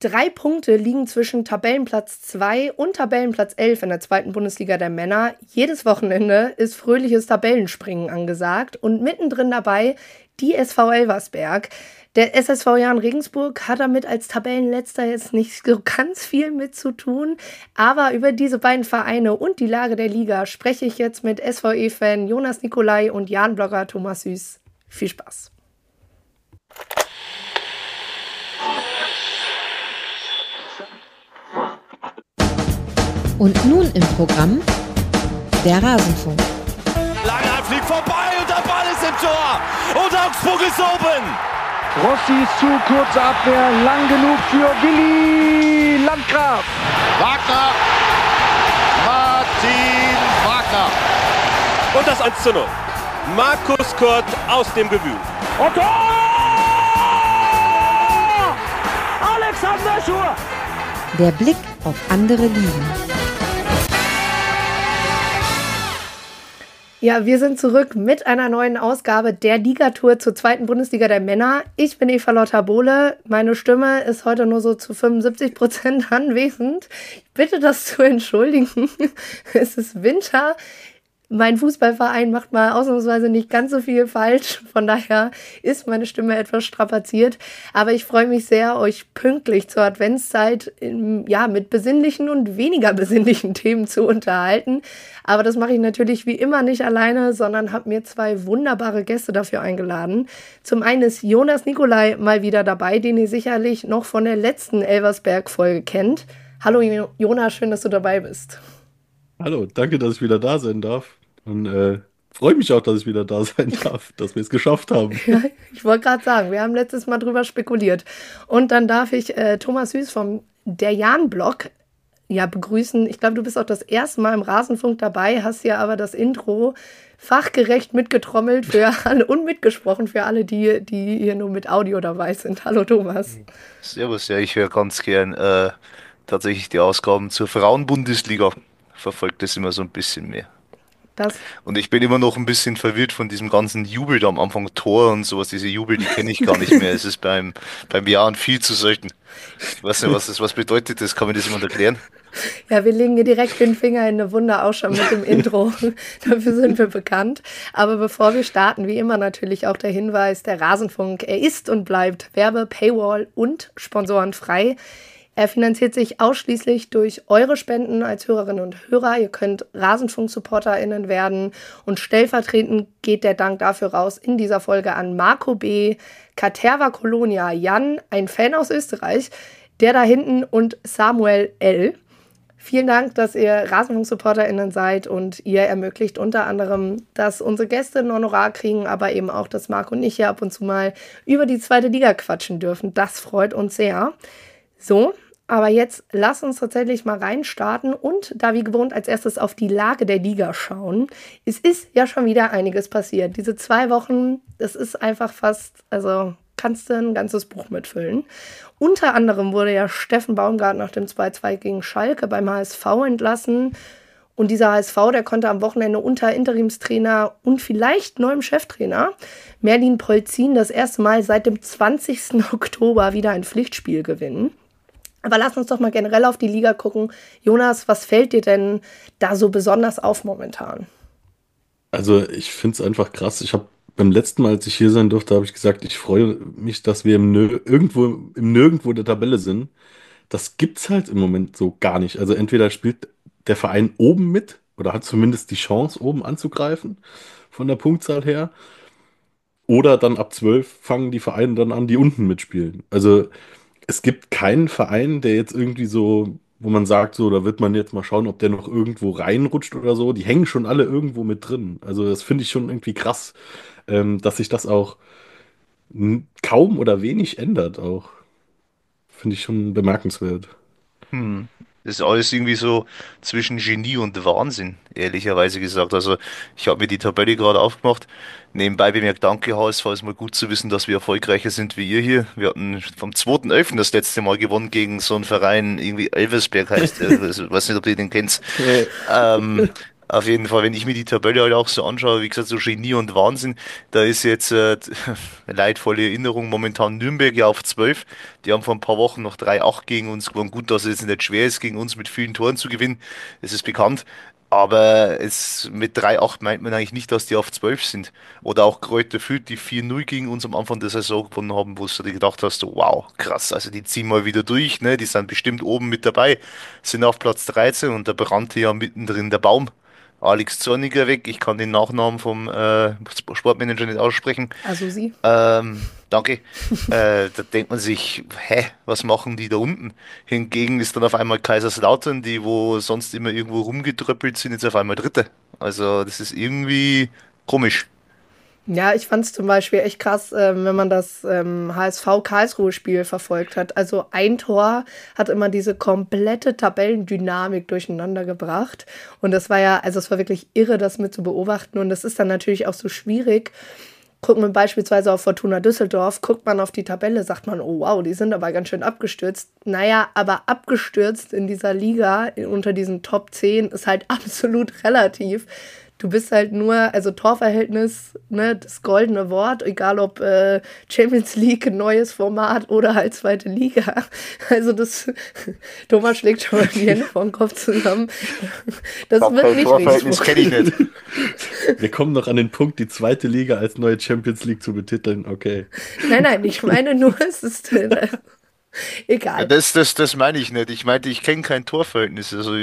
3 Punkte liegen zwischen Tabellenplatz 2 und Tabellenplatz 11 in der zweiten Bundesliga der Männer. Jedes Wochenende ist fröhliches Tabellenspringen angesagt und mittendrin dabei die SV Elversberg. Der SSV Jahn Regensburg hat damit als Tabellenletzter jetzt nicht so ganz viel mit zu tun. Aber über diese beiden Vereine und die Lage der Liga spreche ich jetzt mit SVE-Fan Jonas Nicolai und Jahn-Blogger Thomas Süß. Viel Spaß! Und nun im Programm der Rasenfunk. Langer fliegt vorbei und der Ball ist im Tor. Und Augsburg ist oben. Rossi ist zu, kurze Abwehr, lang genug für Willi Landgraf. Wagner. Martin Wagner. Und das 1:0. Markus Kurt aus dem Gewühl. Und Tor! Alexander Schur. Der Blick auf andere Ligen. Ja, wir sind zurück mit einer neuen Ausgabe der Ligatour zur zweiten Bundesliga der Männer. Ich bin Eva Lotta Bohle. Meine Stimme ist heute nur so zu 75% anwesend. Ich bitte das zu entschuldigen. Es ist Winter. Mein Fußballverein macht mal ausnahmsweise nicht ganz so viel falsch. Von daher ist meine Stimme etwas strapaziert. Aber ich freue mich sehr, euch pünktlich zur Adventszeit mit besinnlichen und weniger besinnlichen Themen zu unterhalten. Aber das mache ich natürlich wie immer nicht alleine, sondern habe mir 2 wunderbare Gäste dafür eingeladen. Zum einen ist Jonas Nicolai mal wieder dabei, den ihr sicherlich noch von der letzten Elversberg-Folge kennt. Hallo Jonas, schön, dass du dabei bist. Hallo, danke, dass ich wieder da sein darf. Und freue mich auch, dass ich wieder da sein darf, dass wir es geschafft haben. Ja, ich wollte gerade sagen, wir haben letztes Mal drüber spekuliert. Und dann darf ich Thomas Süß vom Der Jahn-Blog begrüßen. Ich glaube, du bist auch das erste Mal im Rasenfunk dabei, hast ja aber das Intro fachgerecht mitgetrommelt für alle und mitgesprochen für alle, die hier nur mit Audio dabei sind. Hallo Thomas. Servus, ja, ich höre ganz gern tatsächlich die Ausgaben zur Frauenbundesliga. Verfolgt das immer so ein bisschen mehr. Und ich bin immer noch ein bisschen verwirrt von diesem ganzen Jubel da am Anfang, Tor und sowas. Diese Jubel, die kenne ich gar nicht mehr. Es ist beim Jahren viel zu selten. Ich weiß nicht, was bedeutet das? Kann mir das jemand erklären? Ja, wir legen hier direkt den Finger in eine Wunde auch schon mit dem Intro. Dafür sind wir bekannt. Aber bevor wir starten, wie immer natürlich auch der Hinweis, der Rasenfunk, er ist und bleibt Werbe-, Paywall- und sponsorenfrei. Er finanziert sich ausschließlich durch eure Spenden als Hörerinnen und Hörer. Ihr könnt Rasenfunk-SupporterInnen werden und stellvertretend geht der Dank dafür raus in dieser Folge an Marco B., Caterva Colonia, Jan, ein Fan aus Österreich, der da hinten und Samuel L. Vielen Dank, dass ihr Rasenfunk-SupporterInnen seid und ihr ermöglicht unter anderem, dass unsere Gäste ein Honorar kriegen, aber eben auch, dass Marco und ich hier ab und zu mal über die zweite Liga quatschen dürfen. Das freut uns sehr. So, aber jetzt lass uns tatsächlich mal reinstarten und da wie gewohnt als erstes auf die Lage der Liga schauen. Es ist ja schon wieder einiges passiert. Diese 2 Wochen, das ist einfach fast, also kannst du ein ganzes Buch mitfüllen. Unter anderem wurde ja Steffen Baumgart nach dem 2:2 gegen Schalke beim HSV entlassen. Und dieser HSV, der konnte am Wochenende unter Interimstrainer und vielleicht neuem Cheftrainer Merlin Polzin das erste Mal seit dem 20. Oktober wieder ein Pflichtspiel gewinnen. Aber lass uns doch mal generell auf die Liga gucken. Jonas, was fällt dir denn da so besonders auf momentan? Also ich finde es einfach krass. Ich habe beim letzten Mal, als ich hier sein durfte, habe ich gesagt, ich freue mich, dass wir im Nirgendwo der Tabelle sind. Das gibt's halt im Moment so gar nicht. Also entweder spielt der Verein oben mit oder hat zumindest die Chance, oben anzugreifen von der Punktzahl her. Oder dann ab 12 fangen die Vereine dann an, die unten mitspielen. Also es gibt keinen Verein, der jetzt irgendwie so, wo man sagt, so, da wird man jetzt mal schauen, ob der noch irgendwo reinrutscht oder so. Die hängen schon alle irgendwo mit drin. Also das finde ich schon irgendwie krass, dass sich das auch kaum oder wenig ändert auch. Finde ich schon bemerkenswert. Hm. Das ist alles irgendwie so zwischen Genie und Wahnsinn, ehrlicherweise gesagt. Also ich habe mir die Tabelle gerade aufgemacht. Nebenbei bemerkt, danke HSV, ist mal gut zu wissen, dass wir erfolgreicher sind wie ihr hier. Wir hatten vom 2.11. das letzte Mal gewonnen gegen so einen Verein, irgendwie Elversberg heißt der. Ich weiß nicht, ob ihr den kennt. Ähm, Auf jeden Fall, wenn ich mir die Tabelle halt auch so anschaue, wie gesagt, so Genie und Wahnsinn, da ist jetzt leidvolle Erinnerung momentan Nürnberg ja auf 12. Die haben vor ein paar Wochen noch 3-8 gegen uns gewonnen. Gut, dass es jetzt nicht schwer ist, gegen uns mit vielen Toren zu gewinnen, das ist bekannt. Aber mit 3-8 meint man eigentlich nicht, dass die auf 12 sind. Oder auch Kräuter Fürth, die 4-0 gegen uns am Anfang der Saison gewonnen haben, wo du dir gedacht hast, wow, krass, also die ziehen mal wieder durch, ne? Die sind bestimmt oben mit dabei, sind auf Platz 13 und da brannte ja mittendrin der Baum. Alex Zorniger weg. Ich kann den Nachnamen vom Sportmanager nicht aussprechen. Also sie. Danke. Da denkt man sich, hä, was machen die da unten? Hingegen ist dann auf einmal Kaiserslautern, die wo sonst immer irgendwo rumgetröppelt sind, jetzt auf einmal Dritte. Also das ist irgendwie komisch. Ja, ich fand es zum Beispiel echt krass, wenn man das HSV-Karlsruhe-Spiel verfolgt hat. Also ein Tor hat immer diese komplette Tabellendynamik durcheinander gebracht. Und das war ja, also es war wirklich irre, das mit zu beobachten. Und das ist dann natürlich auch so schwierig. Guckt man beispielsweise auf Fortuna Düsseldorf, guckt man auf die Tabelle, sagt man, oh wow, die sind aber ganz schön abgestürzt. Naja, aber abgestürzt in dieser Liga unter diesen Top 10 ist halt absolut relativ. Du bist halt nur, also Torverhältnis, ne, das goldene Wort, egal ob Champions League, neues Format oder halt zweite Liga. Also Thomas schlägt schon mal die Hände vor den Kopf zusammen. Das wird nicht Torverhältnis kenne ich nicht. Wir kommen noch an den Punkt, die zweite Liga als neue Champions League zu betiteln, okay. Nein, ich meine nur, es ist egal. Das meine ich nicht. Ich meinte, ich kenne kein Torverhältnis. Also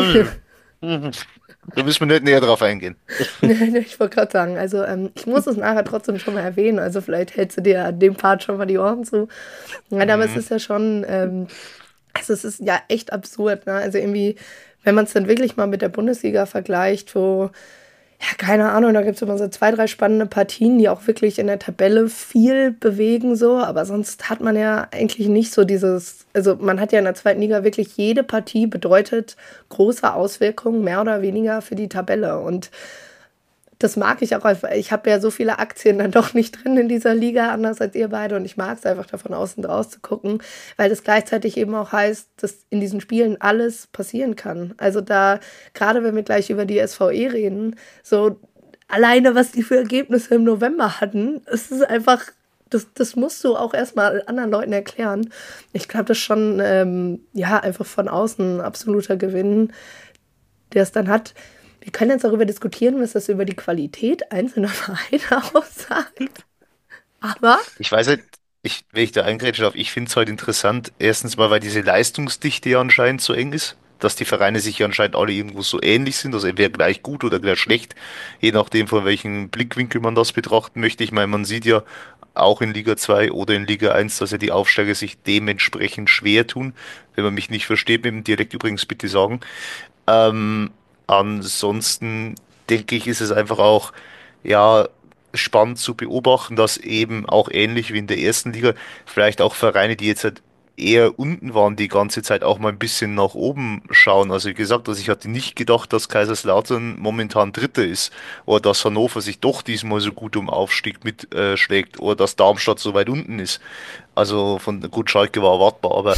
da müssen wir nicht näher drauf eingehen. Ich wollte gerade sagen, also ich muss es nachher trotzdem schon mal erwähnen, also vielleicht hältst du dir an dem Part schon mal die Ohren zu. Ja, aber es ist ja schon, also es ist ja echt absurd, ne? Also irgendwie, wenn man es dann wirklich mal mit der Bundesliga vergleicht, wo, ja, keine Ahnung, da gibt es immer so 2, 3 spannende Partien, die auch wirklich in der Tabelle viel bewegen, so, aber sonst hat man ja eigentlich nicht so also man hat ja in der zweiten Liga wirklich jede Partie bedeutet große Auswirkungen, mehr oder weniger für die Tabelle und das mag ich auch einfach. Ich habe ja so viele Aktien dann doch nicht drin in dieser Liga, anders als ihr beide. Und ich mag es einfach davon außen draus zu gucken, weil das gleichzeitig eben auch heißt, dass in diesen Spielen alles passieren kann. Also da, gerade wenn wir gleich über die SVE reden, so alleine, was die für Ergebnisse im November hatten, es ist einfach, das musst du auch erstmal anderen Leuten erklären. Ich glaube, das ist schon, einfach von außen ein absoluter Gewinn, der es dann hat. Wir können jetzt darüber diskutieren, was das über die Qualität einzelner Vereine aussagt. Aber Ich weiß nicht, wenn ich da eingrätschen darf, ich finde es halt interessant. Erstens mal, weil diese Leistungsdichte ja anscheinend so eng ist, dass die Vereine sich ja anscheinend alle irgendwo so ähnlich sind, also entweder gleich gut oder gleich schlecht, je nachdem, von welchem Blickwinkel man das betrachten möchte. Ich meine, man sieht ja auch in Liga 2 oder in Liga 1, dass ja die Aufsteiger sich dementsprechend schwer tun. Wenn man mich nicht versteht, mit dem Dialekt übrigens bitte sagen. Ähm, Ansonsten denke ich, ist es einfach auch, ja, spannend zu beobachten, dass eben auch ähnlich wie in der ersten Liga vielleicht auch Vereine, die jetzt halt eher unten waren, die ganze Zeit auch mal ein bisschen nach oben schauen. Also wie gesagt, also ich hatte nicht gedacht, dass Kaiserslautern momentan Dritter ist oder dass Hannover sich doch diesmal so gut um Aufstieg mitschlägt oder dass Darmstadt so weit unten ist. Also gut, Schalke war erwartbar, aber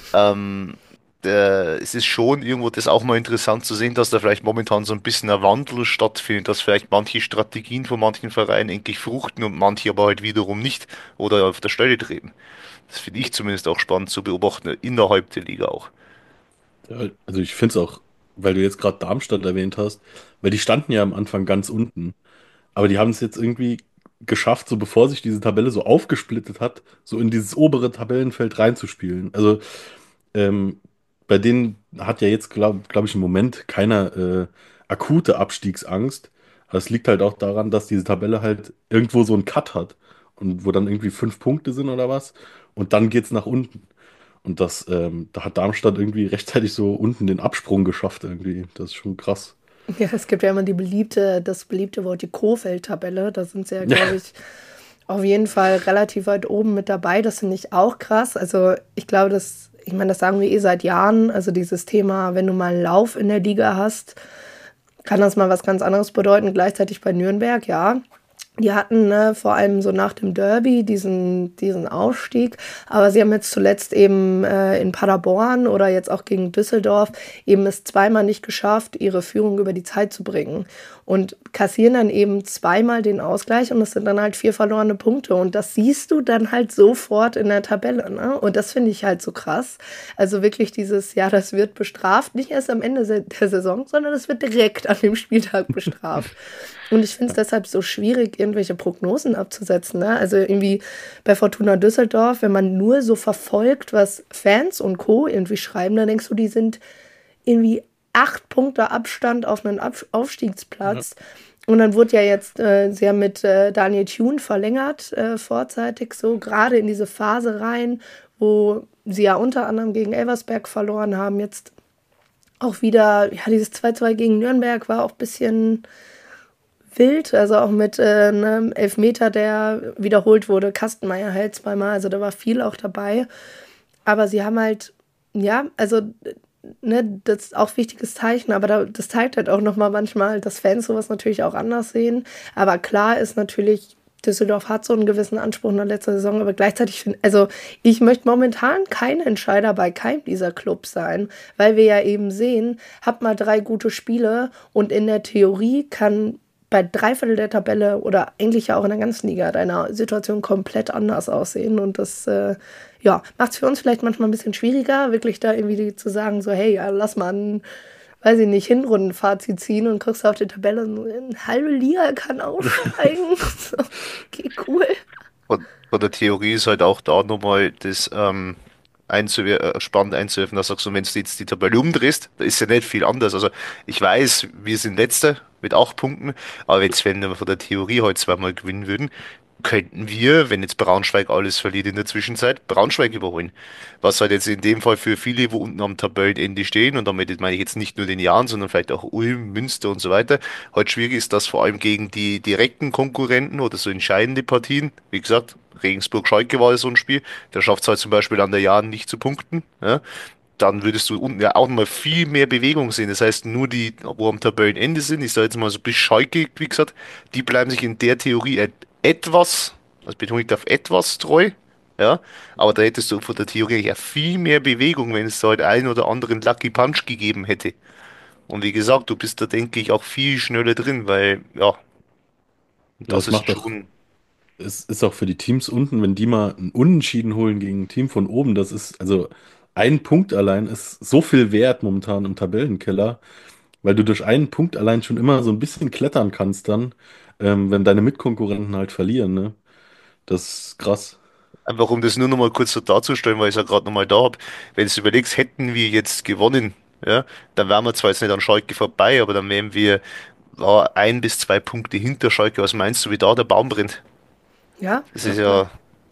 es ist schon irgendwo das auch mal interessant zu sehen, dass da vielleicht momentan so ein bisschen ein Wandel stattfindet, dass vielleicht manche Strategien von manchen Vereinen endlich fruchten und manche aber halt wiederum nicht oder auf der Stelle treten. Das finde ich zumindest auch spannend zu beobachten, innerhalb der Liga auch. Ja, also ich finde es auch, weil du jetzt gerade Darmstadt erwähnt hast, weil die standen ja am Anfang ganz unten. Aber die haben es jetzt irgendwie geschafft, so bevor sich diese Tabelle so aufgesplittet hat, so in dieses obere Tabellenfeld reinzuspielen. Also ähm, bei denen hat ja jetzt, glaub ich, im Moment keiner akute Abstiegsangst. Aber es liegt halt auch daran, dass diese Tabelle halt irgendwo so einen Cut hat. Und wo dann irgendwie 5 Punkte sind oder was. Und dann geht's nach unten. Und da hat Darmstadt irgendwie rechtzeitig so unten den Absprung geschafft irgendwie. Das ist schon krass. ja, es gibt ja immer das beliebte Wort, die Kohfeldt-Tabelle. Da sind sie ja, Ja. glaube ich, auf jeden Fall relativ weit oben mit dabei. Das finde ich auch krass. Also ich glaube, ich meine, das sagen wir seit Jahren. Also dieses Thema, wenn du mal einen Lauf in der Liga hast, kann das mal was ganz anderes bedeuten. Gleichzeitig bei Nürnberg, ja. Die hatten vor allem so nach dem Derby diesen Aufstieg, aber sie haben jetzt zuletzt eben in Paderborn oder jetzt auch gegen Düsseldorf eben es zweimal nicht geschafft, ihre Führung über die Zeit zu bringen und kassieren dann eben zweimal den Ausgleich und es sind dann halt 4 verlorene Punkte und das siehst du dann halt sofort in der Tabelle, ne? Und das finde ich halt so krass. Also wirklich das wird bestraft, nicht erst am Ende der Saison, sondern es wird direkt an dem Spieltag bestraft. Und ich finde es deshalb so schwierig, irgendwelche Prognosen abzusetzen. Ne? Also irgendwie bei Fortuna Düsseldorf, wenn man nur so verfolgt, was Fans und Co. irgendwie schreiben, dann denkst du, die sind irgendwie 8 Punkte Abstand auf einen Aufstiegsplatz. Ja. Und dann wurde ja jetzt, sie haben mit Daniel Thune verlängert, vorzeitig so, gerade in diese Phase rein, wo sie ja unter anderem gegen Elversberg verloren haben. Jetzt auch wieder, ja, dieses 2-2 gegen Nürnberg war auch ein bisschen wild, also auch mit einem Elfmeter, der wiederholt wurde. Kastenmeier halt zweimal, also da war viel auch dabei. Aber sie haben halt, ja, also, ne, das ist auch ein wichtiges Zeichen, aber das zeigt halt auch nochmal manchmal, dass Fans sowas natürlich auch anders sehen. Aber klar ist natürlich, Düsseldorf hat so einen gewissen Anspruch in der letzten Saison, aber gleichzeitig ich möchte momentan kein Entscheider bei keinem dieser Clubs sein, weil wir ja eben sehen, habt mal 3 gute Spiele und in der Theorie kann bei 3/4 der Tabelle oder eigentlich ja auch in der ganzen Liga deiner Situation komplett anders aussehen. Und das macht es für uns vielleicht manchmal ein bisschen schwieriger, wirklich da irgendwie zu sagen, so hey, ja, lass mal ein, weiß ich nicht, Hinrundenfazit ziehen und guckst auf die Tabelle und eine halbe Liga kann aussteigen. So, okay, cool. Und von der Theorie ist halt auch da nochmal das spannend einzuwerfen, da sagst du, wenn du jetzt die Tabelle umdrehst, da ist ja nicht viel anders. Also ich weiß, wir sind Letzter mit 8 Punkten, aber wenn wir von der Theorie heute zweimal gewinnen würden, könnten wir, wenn jetzt Braunschweig alles verliert in der Zwischenzeit, Braunschweig überholen. Was halt jetzt in dem Fall für viele, wo unten am Tabellenende stehen, und damit meine ich jetzt nicht nur den Jahren, sondern vielleicht auch Ulm, Münster und so weiter, halt schwierig ist, dass vor allem gegen die direkten Konkurrenten oder so entscheidende Partien, wie gesagt, Regensburg-Schalke war ja so ein Spiel, da schafft es halt zum Beispiel an der Jahren nicht zu punkten, ja, dann würdest du unten ja auch noch mal viel mehr Bewegung sehen. Das heißt, nur die, wo am Tabellenende sind, ich sage jetzt mal so bis Schalke, wie gesagt, die bleiben sich in der Theorie etwas, das betone ich auf etwas treu, ja, aber da hättest du von der Theorie ja viel mehr Bewegung, wenn es da halt einen oder anderen Lucky Punch gegeben hätte. Und wie gesagt, du bist da, denke ich, auch viel schneller drin, weil, ja, Ja, das ist schon. es ist auch für die Teams unten, wenn die mal einen Unentschieden holen gegen ein Team von oben, das ist, also ein Punkt allein ist so viel wert momentan im Tabellenkeller, weil du durch einen Punkt allein schon immer so ein bisschen klettern kannst dann, wenn deine Mitkonkurrenten halt verlieren, ne? Das ist krass. Einfach um das nur noch mal kurz so darzustellen, weil ich es ja gerade noch mal da habe. Wenn du überlegst, hätten wir jetzt gewonnen, ja, dann wären wir zwar jetzt nicht an Schalke vorbei, aber dann wären wir 1 bis 2 Punkte hinter Schalke. Was meinst du, wie da der Baum brennt? Ja, Das ist ja,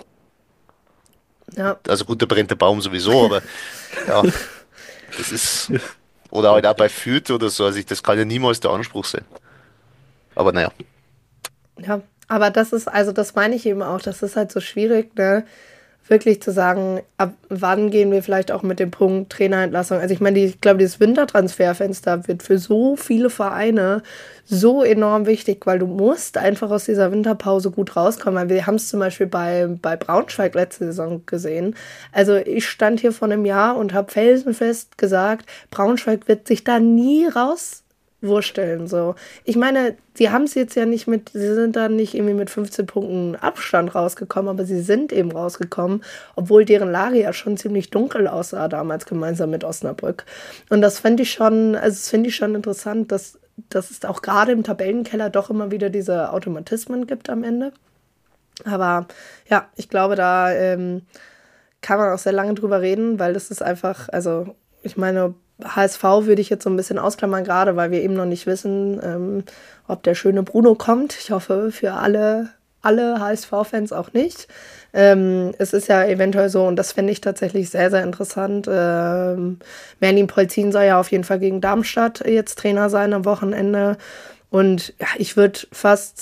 ja. also gut, da brennt der Baum sowieso, aber ja, das ist, oder halt auch bei Fürth oder so, also das kann ja niemals der Anspruch sein. Aber naja, Ja, aber das meine ich eben auch, das ist halt so schwierig, ne? Wirklich zu sagen, ab wann gehen wir vielleicht auch mit dem Punkt Trainerentlassung. Also ich meine, ich glaube, dieses Wintertransferfenster wird für so viele Vereine so enorm wichtig, weil du musst einfach aus dieser Winterpause gut rauskommen. Weil wir haben es zum Beispiel bei Braunschweig letzte Saison gesehen. Also ich stand hier vor einem Jahr und habe felsenfest gesagt, Braunschweig wird sich da nie rauswursteln. So. Ich meine, sie haben es jetzt ja nicht sie sind da nicht irgendwie mit 15 Punkten Abstand rausgekommen, aber sie sind eben rausgekommen, obwohl deren Lage ja schon ziemlich dunkel aussah damals gemeinsam mit Osnabrück. Und das finde ich schon interessant, dass es auch gerade im Tabellenkeller doch immer wieder diese Automatismen gibt am Ende. Aber ja, ich glaube, da kann man auch sehr lange drüber reden, weil das ist einfach, also ich meine, HSV würde ich jetzt so ein bisschen ausklammern, gerade weil wir eben noch nicht wissen, ob der schöne Bruno kommt. Ich hoffe für alle HSV-Fans auch nicht. Es ist ja eventuell so, und das fände ich tatsächlich sehr, sehr interessant. Merlin Polzin soll ja auf jeden Fall gegen Darmstadt jetzt Trainer sein am Wochenende. Und ja, ich würde fast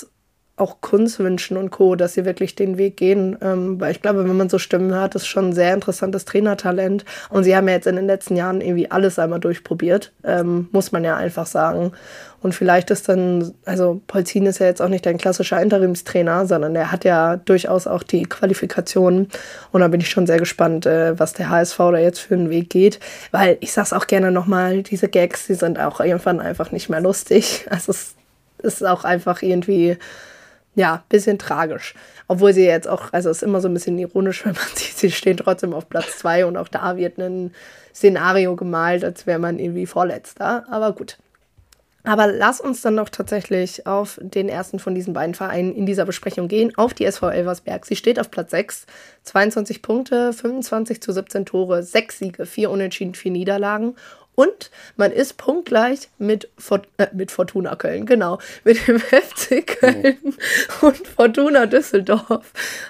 auch Kunz wünschen und Co., dass sie wirklich den Weg gehen, weil ich glaube, wenn man so Stimmen hört, ist schon ein sehr interessantes Trainertalent und sie haben ja jetzt in den letzten Jahren irgendwie alles einmal durchprobiert, muss man ja einfach sagen. Und vielleicht ist dann, also Polzin ist ja jetzt auch nicht ein klassischer Interimstrainer, sondern der hat ja durchaus auch die Qualifikationen und da bin ich schon sehr gespannt, was der HSV da jetzt für einen Weg geht, weil ich sag's auch gerne nochmal, diese Gags, die sind auch irgendwann einfach nicht mehr lustig, also es ist auch einfach irgendwie ja, bisschen tragisch. Obwohl sie jetzt auch, also es ist immer so ein bisschen ironisch, wenn man sieht, sie stehen trotzdem auf Platz 2 und auch da wird ein Szenario gemalt, als wäre man irgendwie Vorletzter. Aber gut. Aber lass uns dann doch tatsächlich auf den ersten von diesen beiden Vereinen in dieser Besprechung gehen, auf die SV Elversberg. Sie steht auf Platz 6, 22 Punkte, 25:17 Tore, 6 Siege, 4 Unentschieden, 4 Niederlagen. Und man ist punktgleich mit Fortuna Köln, genau, mit dem FC Köln und Fortuna Düsseldorf.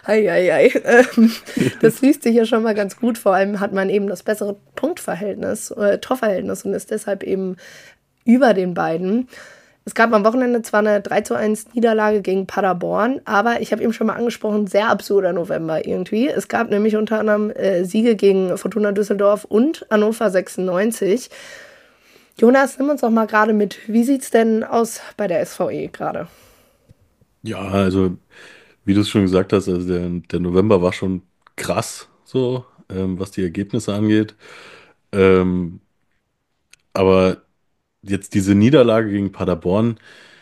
Das liest sich ja schon mal ganz gut, vor allem hat man eben das bessere Torverhältnis und ist deshalb eben über den beiden. Es gab am Wochenende zwar eine 3:1 Niederlage gegen Paderborn, aber ich habe eben schon mal angesprochen, sehr absurder November irgendwie. Es gab nämlich unter anderem Siege gegen Fortuna Düsseldorf und Hannover 96. Jonas, nimm uns doch mal gerade mit. Wie sieht's denn aus bei der SVE gerade? Ja, also wie du es schon gesagt hast, also der November war schon krass, so, was die Ergebnisse angeht. Ähm, aber jetzt diese Niederlage gegen Paderborn,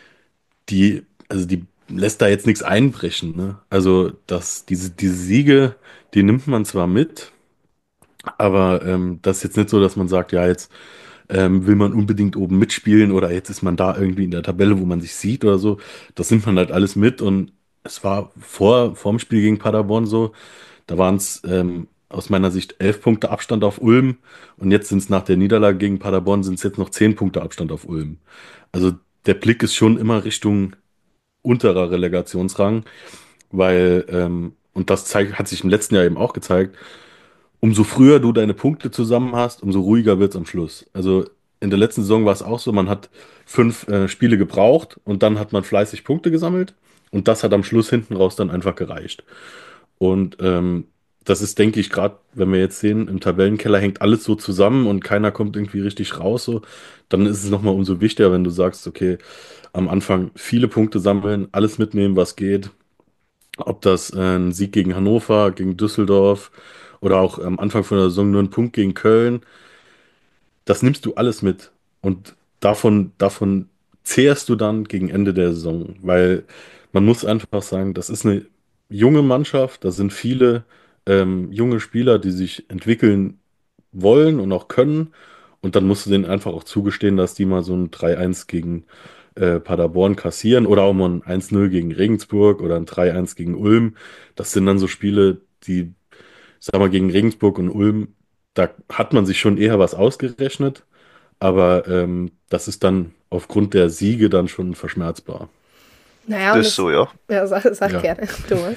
die lässt da jetzt nichts einbrechen, ne? Also, diese Siege, die nimmt man zwar mit, aber das ist jetzt nicht so, dass man sagt, ja, jetzt will man unbedingt oben mitspielen oder jetzt ist man da irgendwie in der Tabelle, wo man sich sieht oder so. Das nimmt man halt alles mit und es war vorm Spiel gegen Paderborn so, da waren es aus meiner Sicht 11 Punkte Abstand auf Ulm und jetzt sind es nach der Niederlage gegen Paderborn sind es jetzt noch 10 Punkte Abstand auf Ulm. Also der Blick ist schon immer Richtung unterer Relegationsrang, weil, und hat sich im letzten Jahr eben auch gezeigt, umso früher du deine Punkte zusammen hast, umso ruhiger wird es am Schluss. Also in der letzten Saison war es auch so, man hat 5 Spiele gebraucht und dann hat man fleißig Punkte gesammelt und das hat am Schluss hinten raus dann einfach gereicht. Und das ist, denke ich, gerade, wenn wir jetzt sehen, im Tabellenkeller hängt alles so zusammen und keiner kommt irgendwie richtig raus, so, dann ist es nochmal umso wichtiger, wenn du sagst, okay, am Anfang viele Punkte sammeln, alles mitnehmen, was geht. Ob das ein Sieg gegen Hannover, gegen Düsseldorf oder auch am Anfang von der Saison nur ein Punkt gegen Köln, das nimmst du alles mit. Und davon zehrst du dann gegen Ende der Saison. Weil man muss einfach sagen, das ist eine junge Mannschaft, da sind viele junge Spieler, die sich entwickeln wollen und auch können. Und dann musst du denen einfach auch zugestehen, dass die mal so ein 3:1 gegen Paderborn kassieren oder auch mal ein 1:0 gegen Regensburg oder ein 3:1 gegen Ulm. Das sind dann so Spiele, die, sag mal, gegen Regensburg und Ulm, da hat man sich schon eher was ausgerechnet, aber das ist dann aufgrund der Siege dann schon verschmerzbar. Naja, das ist so, ja. Ja, sag ja. Gerne, Thomas.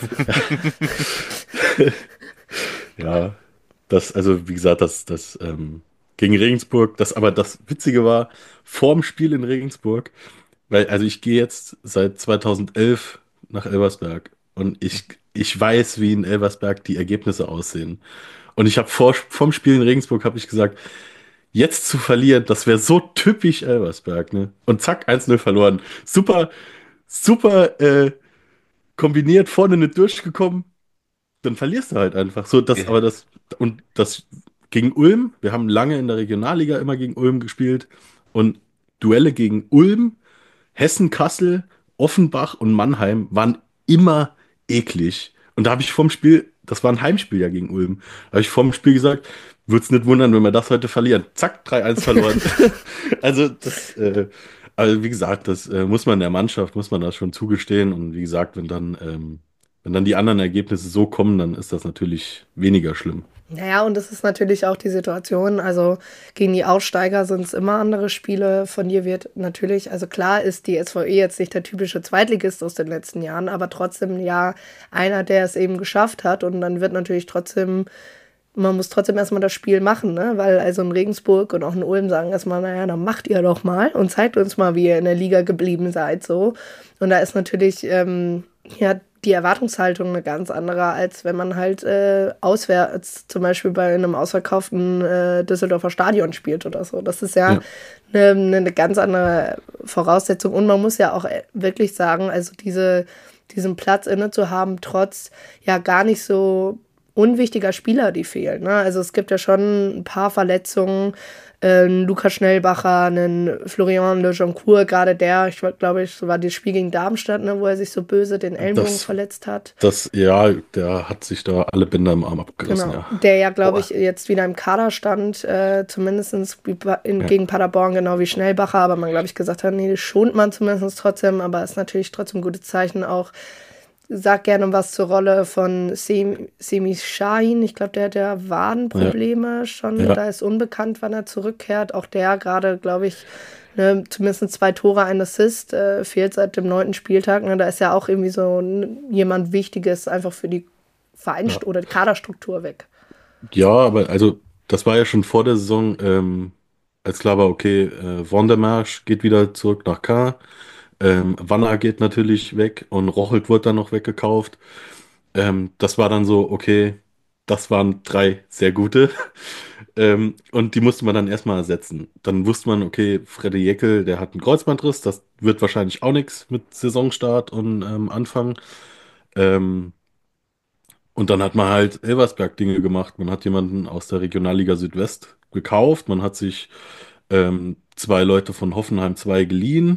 Ja, also wie gesagt, das gegen Regensburg, aber das Witzige war, vorm Spiel in Regensburg, weil, also ich gehe jetzt seit 2011 nach Elversberg und ich weiß, wie in Elversberg die Ergebnisse aussehen. Und ich habe vorm Spiel in Regensburg habe ich gesagt, jetzt zu verlieren, das wäre so typisch Elversberg, ne? Und zack, 1:0 verloren. Super, super kombiniert, vorne nicht durchgekommen, dann verlierst du halt einfach. So, Ja. und das gegen Ulm, wir haben lange in der Regionalliga immer gegen Ulm gespielt und Duelle gegen Ulm, Hessen, Kassel, Offenbach und Mannheim waren immer eklig. Und da habe ich vorm Spiel, das war ein Heimspiel ja gegen Ulm, habe ich vorm Spiel gesagt, würde es nicht wundern, wenn wir das heute verlieren. Zack, 3:1 verloren. Also also wie gesagt, das muss man der Mannschaft, muss man das schon zugestehen. Und wie gesagt, wenn dann die anderen Ergebnisse so kommen, dann ist das natürlich weniger schlimm. Naja, und das ist natürlich auch die Situation, also gegen die Aussteiger sind es immer andere Spiele. Von dir wird natürlich, also klar ist die SVE jetzt nicht der typische Zweitligist aus den letzten Jahren, aber trotzdem ja einer, der es eben geschafft hat. Und dann wird natürlich trotzdem man muss trotzdem erstmal das Spiel machen, ne? Weil also in Regensburg und auch in Ulm sagen erstmal, naja, dann macht ihr doch mal und zeigt uns mal, wie ihr in der Liga geblieben seid, so. Und da ist natürlich, die Erwartungshaltung eine ganz andere, als wenn man halt auswärts zum Beispiel bei einem ausverkauften Düsseldorfer Stadion spielt oder so. Das ist ja eine ganz andere Voraussetzung. Und man muss ja auch wirklich sagen, also diesen Platz inne zu haben, trotz ja gar nicht so unwichtiger Spieler, die fehlen. Ne? Also es gibt ja schon ein paar Verletzungen, Lukas Schnellbacher, einen Florian Le Joncourt, gerade der, ich glaube, es war das Spiel gegen Darmstadt, ne, wo er sich so böse den Ellenbogen verletzt hat. Der hat sich da alle Bänder im Arm abgerissen. Genau, ja. Der ja, glaube ich, jetzt wieder im Kader stand, zumindest gegen Paderborn, genau wie Schnellbacher, aber man, glaube ich, gesagt hat, nee, das schont man zumindest trotzdem, aber ist natürlich trotzdem ein gutes Zeichen auch. Sag gerne was zur Rolle von Semih Şahin. Ich glaube, der hat ja Wadenprobleme schon. Ja. Da ist unbekannt, wann er zurückkehrt. Auch der gerade, glaube ich, zumindest 2 Tore, ein Assist, fehlt seit dem 9. Spieltag. Ne? Da ist ja auch irgendwie so jemand Wichtiges einfach für die Vereins- oder die Kaderstruktur weg. Ja, aber also das war ja schon vor der Saison, als klar war, okay, Vondermarsch geht wieder zurück nach K. Wanner geht natürlich weg und Rochelt wurde dann noch weggekauft. Das war dann so, okay, das waren 3 sehr gute. Und die musste man dann erstmal ersetzen. Dann wusste man, okay, Freddy Jeckel, der hat einen Kreuzbandriss, das wird wahrscheinlich auch nichts mit Saisonstart und Anfang. Ähm, und dann hat man halt Elversberg Dinge gemacht. Man hat jemanden aus der Regionalliga Südwest gekauft. Man hat sich 2 Leute von Hoffenheim 2 geliehen.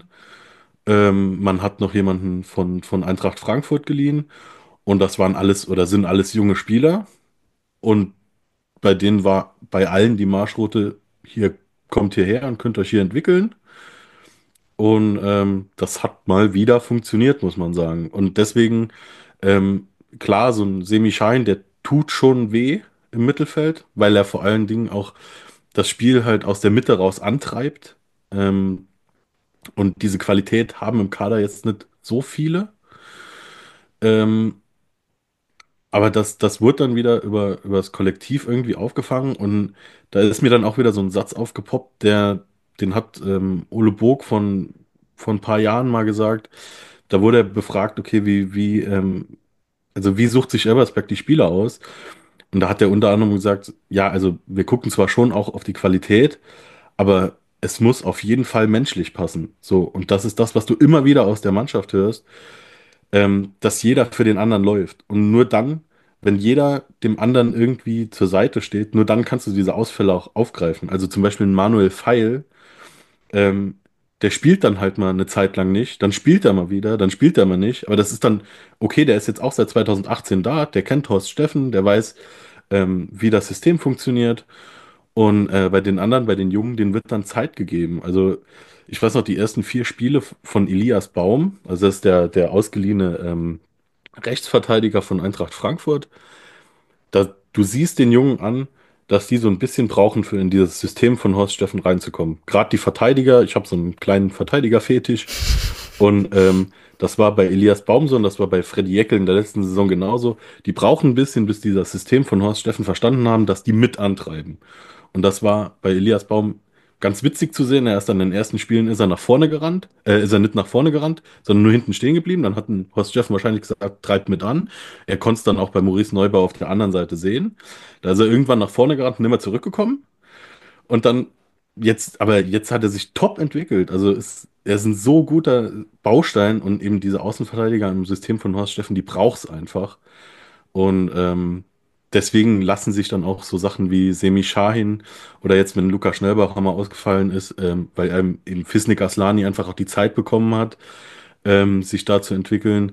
Man hat noch jemanden von Eintracht Frankfurt geliehen und das waren alles oder sind alles junge Spieler und bei denen war bei allen die Marschroute, hier kommt hierher und könnt euch hier entwickeln und das hat mal wieder funktioniert, muss man sagen. Und deswegen, klar, so ein Semih Şahin, der tut schon weh im Mittelfeld, weil er vor allen Dingen auch das Spiel halt aus der Mitte raus antreibt. Und diese Qualität haben im Kader jetzt nicht so viele. Ähm, aber das wurde dann wieder über das Kollektiv irgendwie aufgefangen. Und da ist mir dann auch wieder so ein Satz aufgepoppt, den hat Ole Burg von ein paar Jahren mal gesagt. Da wurde er befragt, okay, also wie sucht sich Elversberg die Spieler aus? Und da hat er unter anderem gesagt, ja, also wir gucken zwar schon auch auf die Qualität, aber es muss auf jeden Fall menschlich passen. So, und das ist das, was du immer wieder aus der Mannschaft hörst, dass jeder für den anderen läuft. Und nur dann, wenn jeder dem anderen irgendwie zur Seite steht, nur dann kannst du diese Ausfälle auch aufgreifen. Also zum Beispiel ein Manuel Feil, ähm, der spielt dann halt mal eine Zeit lang nicht, dann spielt er mal wieder, dann spielt er mal nicht. Aber das ist dann, okay, der ist jetzt auch seit 2018 da, der kennt Horst Steffen, der weiß, wie das System funktioniert. Und bei den anderen, bei den Jungen, denen wird dann Zeit gegeben. Also ich weiß noch, die ersten 4 Spiele von Elias Baum, also das ist der ausgeliehene Rechtsverteidiger von Eintracht Frankfurt, du siehst den Jungen an, dass die so ein bisschen brauchen, für in dieses System von Horst Steffen reinzukommen. Gerade die Verteidiger, ich habe so einen kleinen Verteidiger-Fetisch und das war bei Elias Baum so und das war bei Freddy Jeckel in der letzten Saison genauso. Die brauchen ein bisschen, bis die das System von Horst Steffen verstanden haben, dass die mit antreiben. Und das war bei Elias Baum ganz witzig zu sehen. Er ist dann in den ersten Spielen ist er nach vorne gerannt, ist er nicht nach vorne gerannt, sondern nur hinten stehen geblieben. Dann hat ein Horst Steffen wahrscheinlich gesagt, treibt mit an. Er konnte es dann auch bei Maurice Neubauer auf der anderen Seite sehen. Da ist er irgendwann nach vorne gerannt und immer zurückgekommen. Und dann aber jetzt hat er sich top entwickelt. Also er ist ein so guter Baustein und eben diese Außenverteidiger im System von Horst Steffen, die braucht es einfach. Und deswegen lassen sich dann auch so Sachen wie Semih Şahin oder jetzt, wenn Lukas Schnellbacher mal ausgefallen ist, weil eben Fisnik Aslani einfach auch die Zeit bekommen hat, sich da zu entwickeln.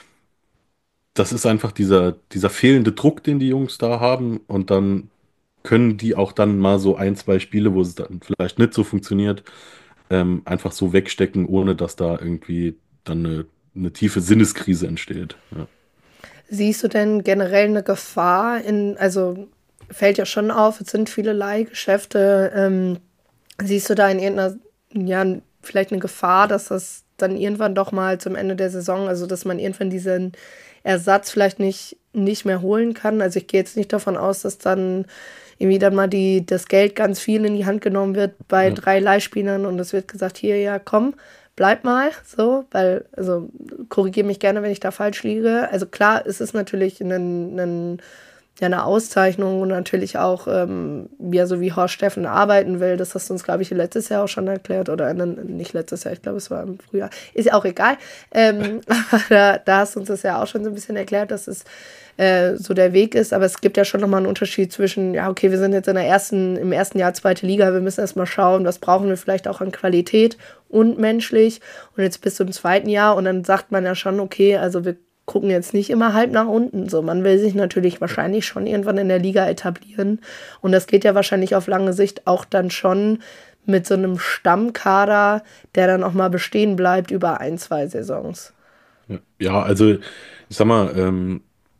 Das ist einfach dieser fehlende Druck, den die Jungs da haben. Und dann können die auch dann mal so 1, 2 Spiele, wo es dann vielleicht nicht so funktioniert, einfach so wegstecken, ohne dass da irgendwie dann eine tiefe Sinneskrise entsteht. Ja. Siehst du denn generell eine Gefahr also fällt ja schon auf, es sind viele Leihgeschäfte, siehst du da in irgendeiner, ja, vielleicht eine Gefahr, dass das dann irgendwann doch mal zum Ende der Saison, also dass man irgendwann diesen Ersatz vielleicht nicht mehr holen kann. Also ich gehe jetzt nicht davon aus, dass dann irgendwie dann mal das Geld ganz viel in die Hand genommen wird bei 3 Leihspielern und es wird gesagt, hier, ja, komm, bleib mal, so, weil, also korrigiere mich gerne, wenn ich da falsch liege. Also klar, es ist natürlich eine Auszeichnung und natürlich auch, ja, so wie Horst Steffen arbeiten will. Das hast du uns, glaube ich, letztes Jahr auch schon erklärt. Oder nicht letztes Jahr, ich glaube, es war im Frühjahr. Ist ja auch egal. Aber da hast du uns das ja auch schon so ein bisschen erklärt, dass es so der Weg ist. Aber es gibt ja schon nochmal einen Unterschied zwischen, ja, okay, wir sind jetzt im ersten Jahr zweite Liga, wir müssen erst mal schauen, was brauchen wir vielleicht auch an Qualität und menschlich. Und jetzt bist du im zweiten Jahr und dann sagt man ja schon, okay, also wir gucken jetzt nicht immer halb nach unten. So, man will sich natürlich wahrscheinlich schon irgendwann in der Liga etablieren. Und das geht ja wahrscheinlich auf lange Sicht auch dann schon mit so einem Stammkader, der dann auch mal bestehen bleibt über 1, 2 Saisons. Ja, also ich sag mal,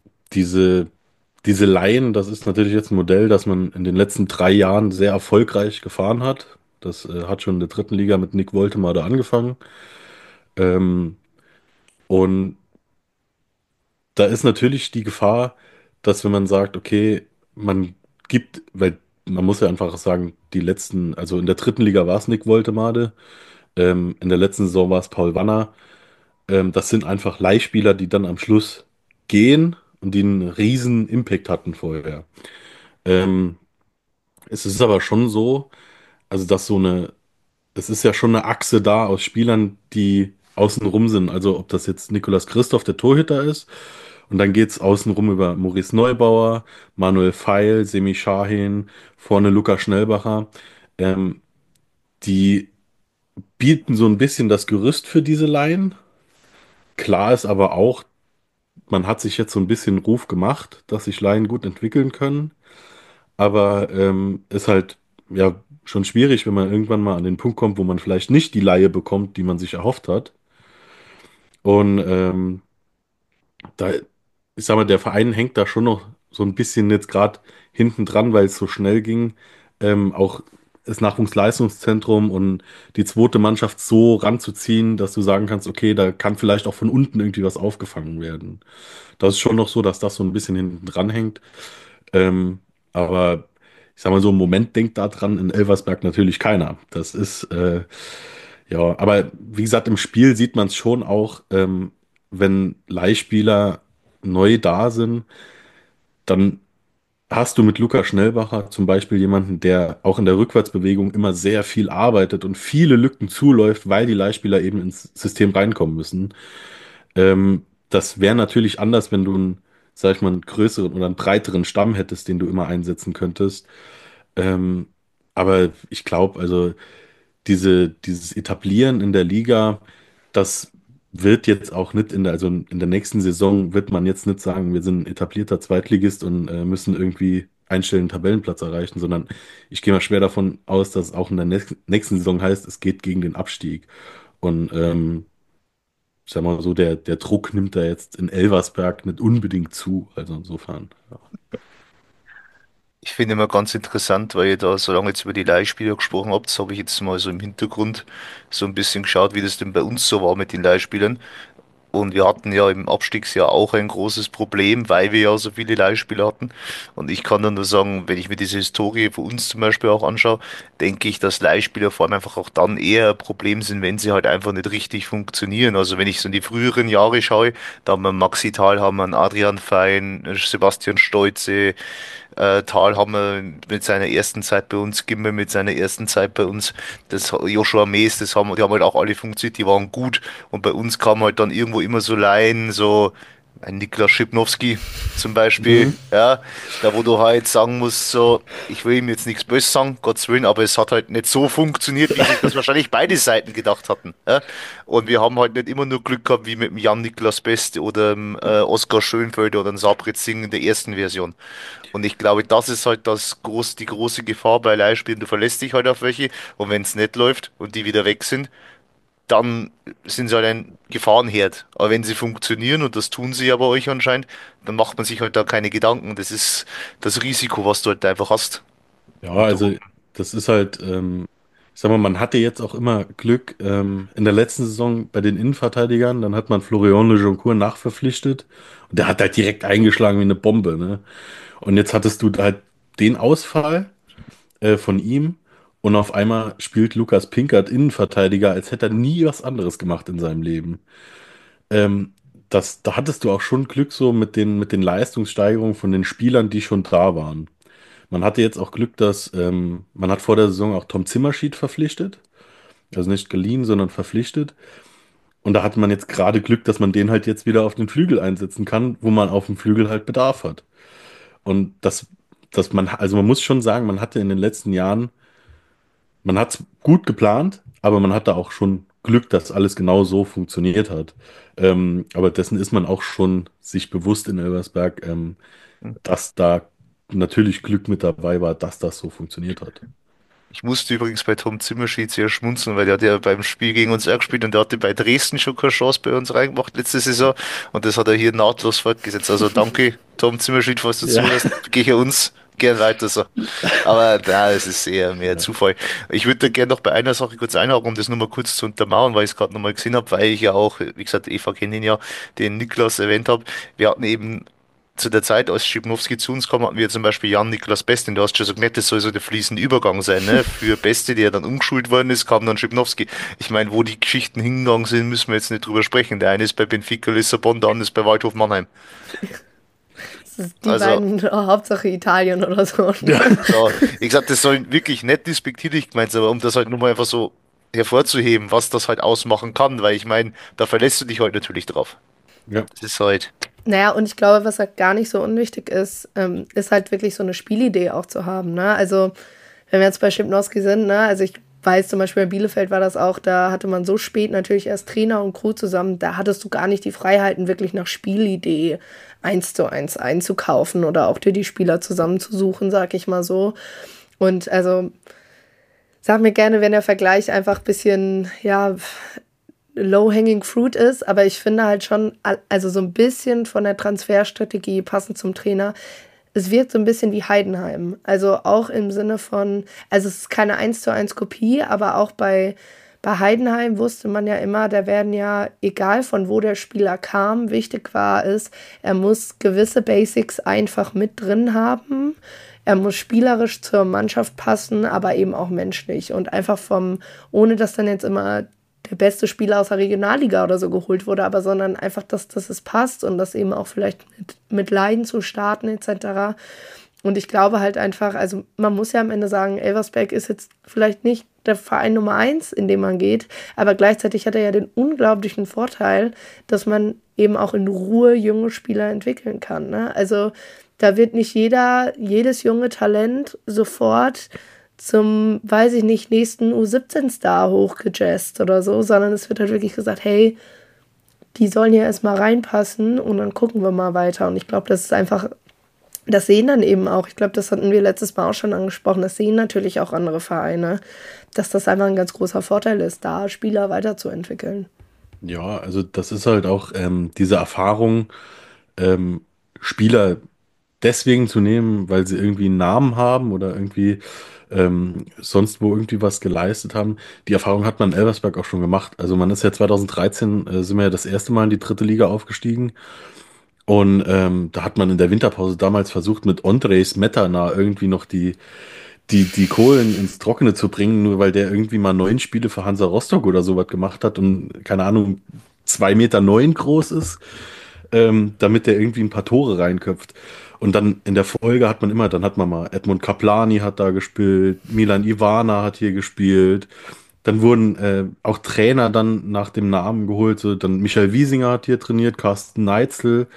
diese Leihen, das ist natürlich jetzt ein Modell, das man in den letzten 3 Jahren sehr erfolgreich gefahren hat. Das hat schon in der dritten Liga mit Nick Woltemade angefangen. Ähm, und da ist natürlich die Gefahr, dass wenn man sagt, okay, man weil man muss ja einfach sagen, also in der dritten Liga war es Nick Woltemade, in der letzten Saison war es Paul Wanner. Das sind einfach Leihspieler, die dann am Schluss gehen und die einen riesen Impact hatten vorher. Ähm, Es ist aber schon so, also es ist ja schon eine Achse da aus Spielern, die außen rum sind. Also ob das jetzt Nikolaus Christoph, der Torhüter ist, und dann geht's außen rum über Maurice Neubauer, Manuel Feil, Semi Şahin, vorne Lukas Schnellbacher. Ähm, Die bieten so ein bisschen das Gerüst für diese Laien. Klar ist aber auch, man hat sich jetzt so ein bisschen Ruf gemacht, dass sich Laien gut entwickeln können. Aber ist halt ja schon schwierig, wenn man irgendwann mal an den Punkt kommt, wo man vielleicht nicht die Laie bekommt, die man sich erhofft hat. Und da, ich sag mal, der Verein hängt da schon noch so ein bisschen jetzt gerade hinten dran, weil es so schnell ging. Auch das Nachwuchsleistungszentrum und die zweite Mannschaft so ranzuziehen, dass du sagen kannst, okay, da kann vielleicht auch von unten irgendwie was aufgefangen werden. Das ist schon noch so, dass das so ein bisschen hinten dran hängt. Aber ich sag mal so, im Moment denkt daran in Elversberg natürlich keiner. Das ist, ja, aber wie gesagt, im Spiel sieht man es schon auch, wenn Leihspieler neu da sind, dann hast du mit Lukas Schnellbacher zum Beispiel jemanden, der auch in der Rückwärtsbewegung immer sehr viel arbeitet und viele Lücken zuläuft, weil die Leihspieler eben ins System reinkommen müssen. Das wäre natürlich anders, wenn du sag ich mal, einen größeren oder einen breiteren Stamm hättest, den du immer einsetzen könntest. Ähm, aber ich glaube, also dieses Etablieren in der Liga, das wird jetzt auch nicht also in der nächsten Saison wird man jetzt nicht sagen, wir sind ein etablierter Zweitligist und müssen irgendwie einstelligen Tabellenplatz erreichen, sondern ich gehe mal schwer davon aus, dass es auch in der nächsten Saison heißt, es geht gegen den Abstieg. Und ich sag mal so, der Druck nimmt da jetzt in Elversberg nicht unbedingt zu. Also insofern. Ja. Ich finde immer ganz interessant, weil ihr da so lange jetzt über die Leihspieler gesprochen habt, habe ich jetzt mal so im Hintergrund so ein bisschen geschaut, wie das denn bei uns so war mit den Leihspielern. Und wir hatten ja im Abstiegsjahr auch ein großes Problem, weil wir ja so viele Leihspieler hatten. Und ich kann dann nur sagen, wenn ich mir diese Historie für uns zum Beispiel auch anschaue, denke ich, dass Leihspieler vor allem einfach auch dann eher ein Problem sind, wenn sie halt einfach nicht richtig funktionieren. Also wenn ich so in die früheren Jahre schaue, da haben wir Maxi Thal, haben wir einen Adrian Fein, Sebastian Stolze, Thal haben wir mit seiner ersten Zeit bei uns, Gimmel mit seiner ersten Zeit bei uns, das Joshua Mees, die haben halt auch alle funktioniert, die waren gut und bei uns kam halt dann irgendwo immer so Laien, so ein Niklas Schipnowski zum Beispiel, Mhm. ja, da wo du halt sagen musst, so, ich will ihm jetzt nichts Böses sagen, Gottes Willen, aber es hat halt nicht so funktioniert, wie sich das wahrscheinlich beide Seiten gedacht hatten, ja. Und wir haben halt nicht immer nur Glück gehabt, wie mit dem Jan-Niklas Beste oder dem Oskar Schönfelder oder dem Sabrit Singh in der ersten Version. Und ich glaube, das ist halt die große Gefahr bei Leihspielen. Du verlässt dich halt auf welche und wenn es nicht läuft und die wieder weg sind, dann sind sie halt ein Gefahrenherd. Aber wenn sie funktionieren, und das tun sie ja bei euch anscheinend, dann macht man sich halt da keine Gedanken. Das ist das Risiko, was du halt einfach hast. Ja, Und also darum, das ist halt, ich sag mal, man hatte jetzt auch immer Glück in der letzten Saison bei den Innenverteidigern, dann hat man Florian Lejoncourt nachverpflichtet und der hat halt direkt eingeschlagen wie eine Bombe, ne? Und jetzt hattest du halt den Ausfall von ihm und auf einmal spielt Lukas Pinkert Innenverteidiger, als hätte er nie was anderes gemacht in seinem Leben. Ähm, da hattest du auch schon Glück so mit den Leistungssteigerungen von den Spielern, die schon da waren. Man hatte jetzt auch Glück, dass man hat vor der Saison auch Tom Zimmerschied verpflichtet. Also nicht geliehen, sondern verpflichtet. Und da hat man jetzt gerade Glück, dass man den halt jetzt wieder auf den Flügel einsetzen kann, wo man auf dem Flügel halt Bedarf hat. Und also man muss schon sagen, man hatte in den letzten Jahren, man hat es gut geplant, aber man hatte auch schon Glück, dass alles genau so funktioniert hat. Aber dessen ist man auch schon sich bewusst in Elversberg, dass da natürlich Glück mit dabei war, dass das so funktioniert hat. Ich musste übrigens bei Tom Zimmerschied sehr schmunzeln, weil der hat ja beim Spiel gegen uns auch gespielt und der hatte bei Dresden schon keine Chance bei uns reingemacht letzte Saison und das hat er hier nahtlos fortgesetzt. Also danke, Tom Zimmerschied, falls du Ja. zuhörst, gehe ich uns gern weiter so. Aber da, es ist eher mehr Zufall. Ich würde da gerne noch bei einer Sache kurz einhaken, um das nochmal kurz zu untermauern, weil ich es gerade nochmal gesehen habe, weil ich ja auch, wie gesagt, Eva kennt ihn ja, den Niklas erwähnt habe. Wir hatten eben zu der Zeit, als Schipnowski zu uns kam, hatten wir zum Beispiel Jan-Niklas Best, und du hast schon so gemerkt, das soll so der fließende Übergang sein, ne? Für Beste, der dann umgeschult worden ist, kam dann Schipnowski. Ich meine, wo die Geschichten hingegangen sind, müssen wir jetzt nicht drüber sprechen. Der eine ist bei Benfica Lissabon, der andere ist bei Waldhof Mannheim. Das ist die Also, beiden, Hauptsache Italien oder so. Ja. ja, ich sag, das soll wirklich nicht despektierlich gemeint sein, aber um das halt nur mal einfach so hervorzuheben, was das halt ausmachen kann, weil ich meine, da verlässt du dich halt natürlich drauf. Ja. Das ist halt, Naja, und ich glaube, was halt gar nicht so unwichtig ist halt wirklich so eine Spielidee auch zu haben, ne? Also, wenn wir jetzt bei Schipnowski sind, ne? Also ich weiß zum Beispiel, in Bielefeld war das auch, da hatte man so spät natürlich erst Trainer und Crew zusammen, da hattest du gar nicht die Freiheiten, wirklich nach Spielidee 1:1 einzukaufen oder auch dir die Spieler zusammenzusuchen, sag ich mal so. Und also, sag mir gerne, wenn der Vergleich einfach ein bisschen, ja, low-hanging fruit ist, aber ich finde halt schon, also so ein bisschen von der Transferstrategie passend zum Trainer, es wirkt so ein bisschen wie Heidenheim. Also auch im Sinne von, also es ist keine 1:1 Kopie, aber auch bei Heidenheim wusste man ja immer, da werden ja, egal von wo der Spieler kam, wichtig war es, er muss gewisse Basics einfach mit drin haben. Er muss spielerisch zur Mannschaft passen, aber eben auch menschlich. Und einfach ohne dass dann jetzt immer der beste Spieler aus der Regionalliga oder so geholt wurde, aber sondern einfach, dass es passt und das eben auch vielleicht mit Leiden zu starten etc. Und ich glaube halt einfach, also man muss ja am Ende sagen, Elversberg ist jetzt vielleicht nicht der Verein Nummer 1, in dem man geht, aber gleichzeitig hat er ja den unglaublichen Vorteil, dass man eben auch in Ruhe junge Spieler entwickeln kann, ne? Also da wird nicht jedes junge Talent sofort zum, weiß ich nicht, nächsten U17-Star hochgejazzt oder so, sondern es wird halt wirklich gesagt, hey, die sollen hier erstmal reinpassen und dann gucken wir mal weiter. Und ich glaube, das ist einfach, das sehen dann eben auch, ich glaube, das hatten wir letztes Mal auch schon angesprochen, das sehen natürlich auch andere Vereine, dass das einfach ein ganz großer Vorteil ist, da Spieler weiterzuentwickeln. Ja, also das ist halt auch diese Erfahrung, ähm, Spieler deswegen zu nehmen, weil sie irgendwie einen Namen haben oder irgendwie sonst wo irgendwie was geleistet haben. Die Erfahrung hat man in Elversberg auch schon gemacht. Also man ist ja 2013, sind wir ja das erste Mal in die dritte Liga aufgestiegen. Und da hat man in der Winterpause damals versucht, mit Ondrej Smetana irgendwie noch die Kohlen ins Trockene zu bringen, nur weil der irgendwie mal 9 Spiele für Hansa Rostock oder sowas gemacht hat und keine Ahnung, 2,9 Meter groß ist, damit der irgendwie ein paar Tore reinköpft. Und dann in der Folge hat man immer, dann hat man mal Edmund Kaplani hat da gespielt, Milan Ivana hat hier gespielt. Dann wurden auch Trainer dann nach dem Namen geholt. So, dann Michael Wiesinger hat hier trainiert, Carsten Neitzel.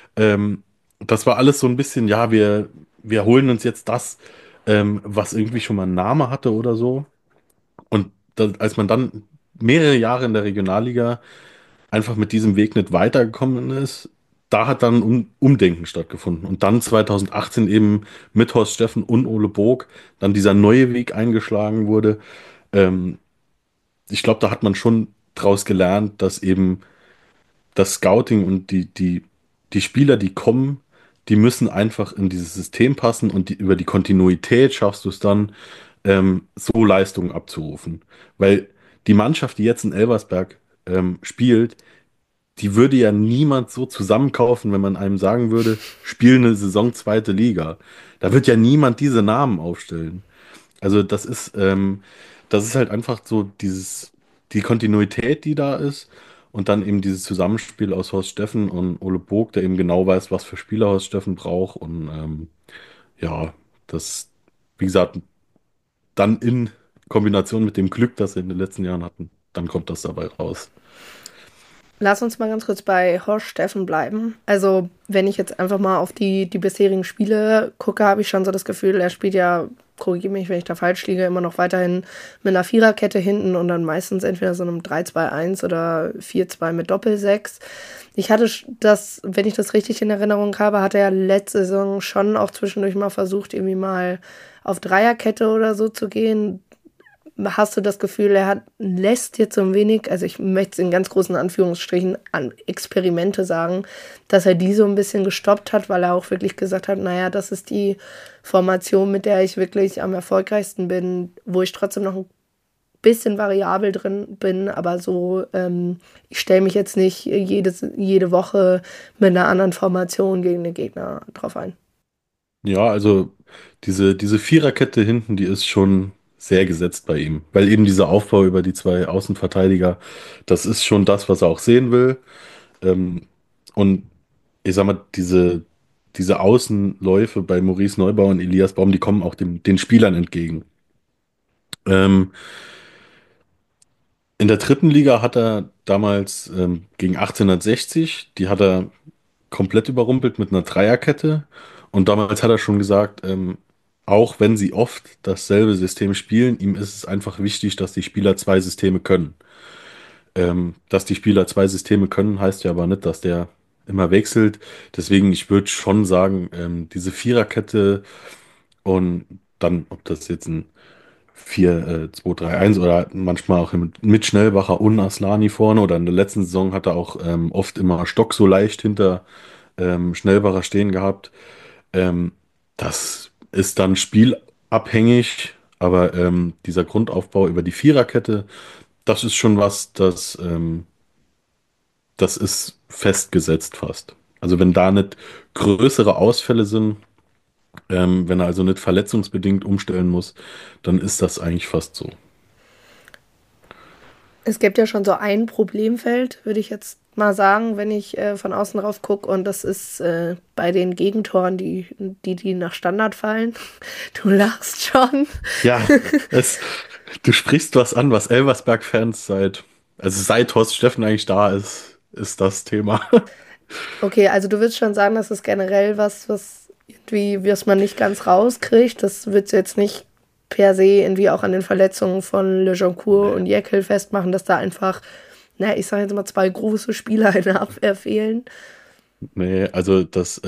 Das war alles so ein bisschen, ja, wir holen uns jetzt das, was irgendwie schon mal einen Namen hatte oder so. Und als man dann mehrere Jahre in der Regionalliga einfach mit diesem Weg nicht weitergekommen ist, da hat dann Umdenken stattgefunden. Und dann 2018 eben mit Horst Steffen und Ole Burg dann dieser neue Weg eingeschlagen wurde. Ähm, Ich glaube, da hat man schon draus gelernt, dass eben das Scouting und die Spieler, die kommen, die müssen einfach in dieses System passen und über die Kontinuität schaffst du es dann, so Leistungen abzurufen. Weil die Mannschaft, die jetzt in Elversberg spielt, die würde ja niemand so zusammenkaufen, wenn man einem sagen würde, spiel eine Saison zweite Liga. Da wird ja niemand diese Namen aufstellen. Also das ist halt einfach so die Kontinuität, die da ist. Und dann eben dieses Zusammenspiel aus Horst Steffen und Ole Burg, der eben genau weiß, was für Spieler Horst Steffen braucht. Und ja, das, wie gesagt, dann in Kombination mit dem Glück, das sie in den letzten Jahren hatten, dann kommt das dabei raus. Lass uns mal ganz kurz bei Horst Steffen bleiben. Also, wenn ich jetzt einfach mal auf die bisherigen Spiele gucke, habe ich schon so das Gefühl, er spielt ja, korrigiere mich, wenn ich da falsch liege, immer noch weiterhin mit einer Viererkette hinten und dann meistens entweder so einem 3-2-1 oder 4-2 mit Doppel-6. Ich hatte das, wenn ich das richtig in Erinnerung habe, hat er letzte Saison schon auch zwischendurch mal versucht, irgendwie mal auf Dreierkette oder so zu gehen. Hast du das Gefühl, lässt jetzt so ein wenig, also ich möchte es in ganz großen Anführungsstrichen an Experimente sagen, dass er die so ein bisschen gestoppt hat, weil er auch wirklich gesagt hat, naja, das ist die Formation, mit der ich wirklich am erfolgreichsten bin, wo ich trotzdem noch ein bisschen variabel drin bin, aber so, ich stelle mich jetzt nicht jede Woche mit einer anderen Formation gegen den Gegner drauf ein. Ja, also diese Viererkette hinten, die ist schon sehr gesetzt bei ihm. Weil eben dieser Aufbau über die zwei Außenverteidiger, das ist schon das, was er auch sehen will. Ähm, und ich sag mal, diese Außenläufe bei Maurice Neubauer und Elias Baum, die kommen auch den Spielern entgegen. Ähm, in der dritten Liga hat er damals gegen 1860, die hat er komplett überrumpelt mit einer Dreierkette. Und damals hat er schon gesagt, auch wenn sie oft dasselbe System spielen, ihm ist es einfach wichtig, dass die Spieler zwei Systeme können. Dass die Spieler zwei Systeme können, heißt ja aber nicht, dass der immer wechselt. Deswegen, ich würde schon sagen, diese Viererkette und dann, ob das jetzt ein 4-2-3-1 oder manchmal auch mit Schnellbacher und Aslani vorne oder in der letzten Saison hat er auch oft immer Stock so leicht hinter Schnellbacher stehen gehabt. Ähm, Das ist dann spielabhängig, aber dieser Grundaufbau über die Viererkette, das ist schon was, das ist festgesetzt fast. Also wenn da nicht größere Ausfälle sind, wenn er also nicht verletzungsbedingt umstellen muss, dann ist das eigentlich fast so. Es gibt ja schon so ein Problemfeld, würde ich jetzt mal sagen, wenn ich von außen drauf gucke. Und das ist bei den Gegentoren, die nach Standard fallen. Du lachst schon. Ja, du sprichst was an, was Elversberg-Fans seit Horst Steffen eigentlich da ist, ist das Thema. Okay, also du würdest schon sagen, das ist generell was irgendwie, was man nicht ganz rauskriegt. Das würdest du jetzt nicht per se irgendwie auch an den Verletzungen von Le Joncourt und Jekyll festmachen, dass da einfach, ich sage jetzt mal, zwei große Spieler in der Abwehr fehlen. Nee, also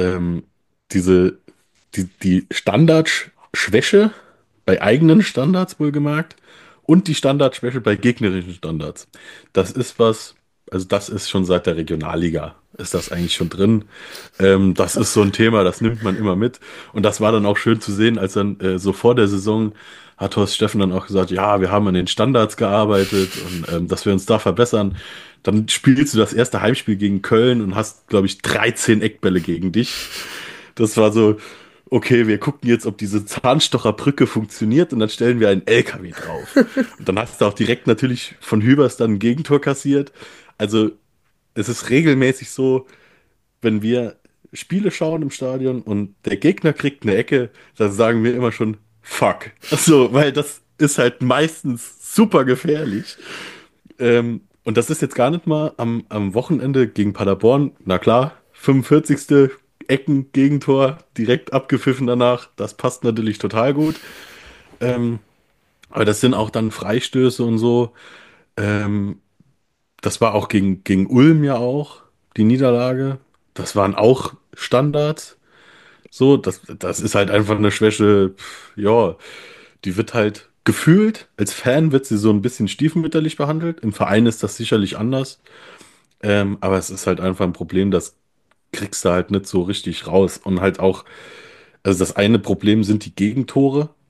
diese, die Standardschwäche bei eigenen Standards wohlgemerkt und die Standardschwäche bei gegnerischen Standards. Das ist also das ist schon seit der Regionalliga, ist das eigentlich schon drin. Das ist so ein Thema, das nimmt man immer mit. Und das war dann auch schön zu sehen, als dann so vor der Saison hat Horst Steffen dann auch gesagt, ja, wir haben an den Standards gearbeitet und dass wir uns da verbessern. Dann spielst du das erste Heimspiel gegen Köln und hast, glaube ich, 13 Eckbälle gegen dich. Das war so, okay, wir gucken jetzt, ob diese Zahnstocherbrücke funktioniert und dann stellen wir einen LKW drauf. Und dann hast du auch direkt natürlich von Hübers dann ein Gegentor kassiert. Also es ist regelmäßig so, wenn wir Spiele schauen im Stadion und der Gegner kriegt eine Ecke, dann sagen wir immer schon, fuck. Also, weil das ist halt meistens super gefährlich. Und das ist jetzt gar nicht mal am Wochenende gegen Paderborn. Na klar, 45. Ecken-Gegentor, direkt abgepfiffen danach. Das passt natürlich total gut. Ähm, aber das sind auch dann Freistöße und so. Ähm, Das war auch gegen Ulm ja auch, die Niederlage. Das waren auch Standards. So, das ist halt einfach eine Schwäche. Ja, die wird halt gefühlt, als Fan wird sie so ein bisschen stiefmütterlich behandelt. Im Verein ist das sicherlich anders. Aber es ist halt einfach ein Problem, das kriegst du halt nicht so richtig raus. Und halt auch, also das eine Problem sind die Gegentore.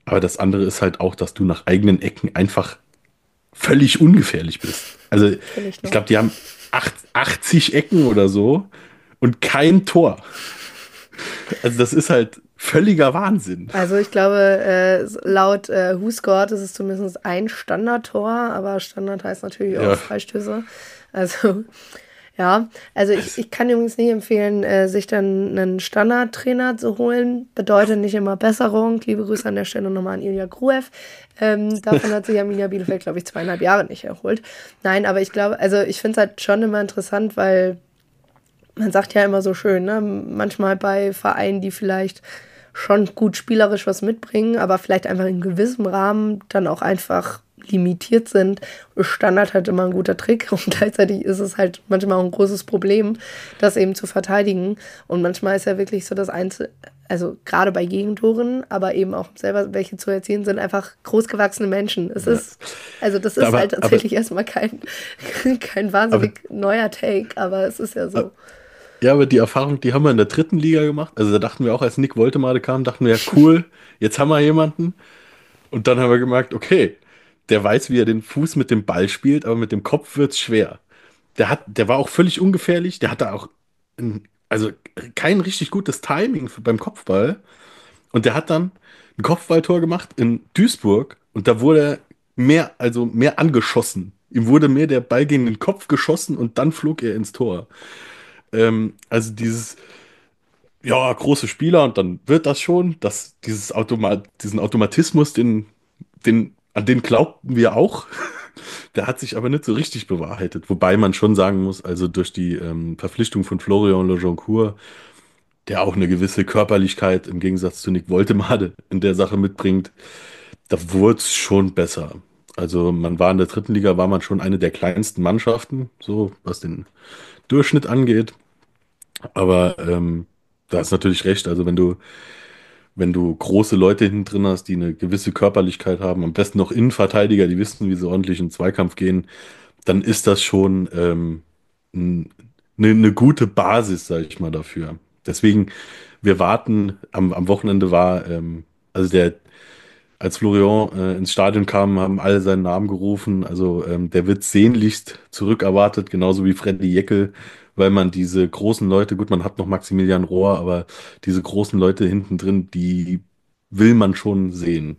Aber das andere ist halt auch, dass du nach eigenen Ecken einfach völlig ungefährlich bist. Also ich glaube, die haben 80 Ecken oder so und kein Tor. Also das ist halt völliger Wahnsinn. Also ich glaube, laut WhoScored ist es zumindest ein Standardtor, aber Standard heißt natürlich auch Freistöße. Also ja, also ich kann übrigens nicht empfehlen, sich dann einen Standardtrainer zu holen. Bedeutet nicht immer Besserung. Liebe Grüße an der Stelle nochmal an Ilya Gruev. Davon hat sich Arminia Bielefeld, glaube ich, 2,5 Jahre nicht erholt. Nein, aber ich glaube, also ich finde es halt schon immer interessant, weil man sagt ja immer so schön, ne? Manchmal bei Vereinen, die vielleicht schon gut spielerisch was mitbringen, aber vielleicht einfach in gewissem Rahmen dann auch einfach limitiert sind. Standard halt immer ein guter Trick und gleichzeitig ist es halt manchmal auch ein großes Problem, das eben zu verteidigen. Und manchmal ist ja wirklich so das also gerade bei Gegentoren, aber eben auch selber welche zu erzielen, sind einfach großgewachsene Menschen. Es ist, also das ist halt tatsächlich erstmal kein wahnsinnig neuer Take, aber es ist ja so. Ja, aber die Erfahrung, die haben wir in der 3. Liga gemacht. Also da dachten wir auch, als Nick Woltemade kam, dachten wir, ja cool, jetzt haben wir jemanden. Und dann haben wir gemerkt, okay, der weiß, wie er den Fuß mit dem Ball spielt, aber mit dem Kopf wird's schwer. Der war auch völlig ungefährlich, der hatte auch also kein richtig gutes Timing beim Kopfball. Und der hat dann ein Kopfballtor gemacht in Duisburg und da wurde er mehr angeschossen. Ihm wurde mehr der Ball gegen den Kopf geschossen und dann flog er ins Tor. Also ja, große Spieler und dann wird das schon, diesen Automatismus, an den glaubten wir auch. Der hat sich aber nicht so richtig bewahrheitet. Wobei man schon sagen muss, also durch die Verpflichtung von Florian Lejoncourt, der auch eine gewisse Körperlichkeit im Gegensatz zu Nick Woltemade in der Sache mitbringt, da wurde es schon besser. Also man war in der 3. Liga, war man schon eine der kleinsten Mannschaften, so was den Durchschnitt angeht. Aber da hast natürlich recht. Also wenn du große Leute hinten drin hast, die eine gewisse Körperlichkeit haben, am besten noch Innenverteidiger, die wissen, wie sie ordentlich in den Zweikampf gehen, dann ist das schon eine gute Basis, sage ich mal, dafür. Deswegen, wir warten, am Wochenende war, also als Florian ins Stadion kam, haben alle seinen Namen gerufen. Also der wird sehnlichst zurückerwartet, genauso wie Freddy Jeckel, weil man diese großen Leute, gut, man hat noch Maximilian Rohr, aber diese großen Leute hinten drin, die will man schon sehen.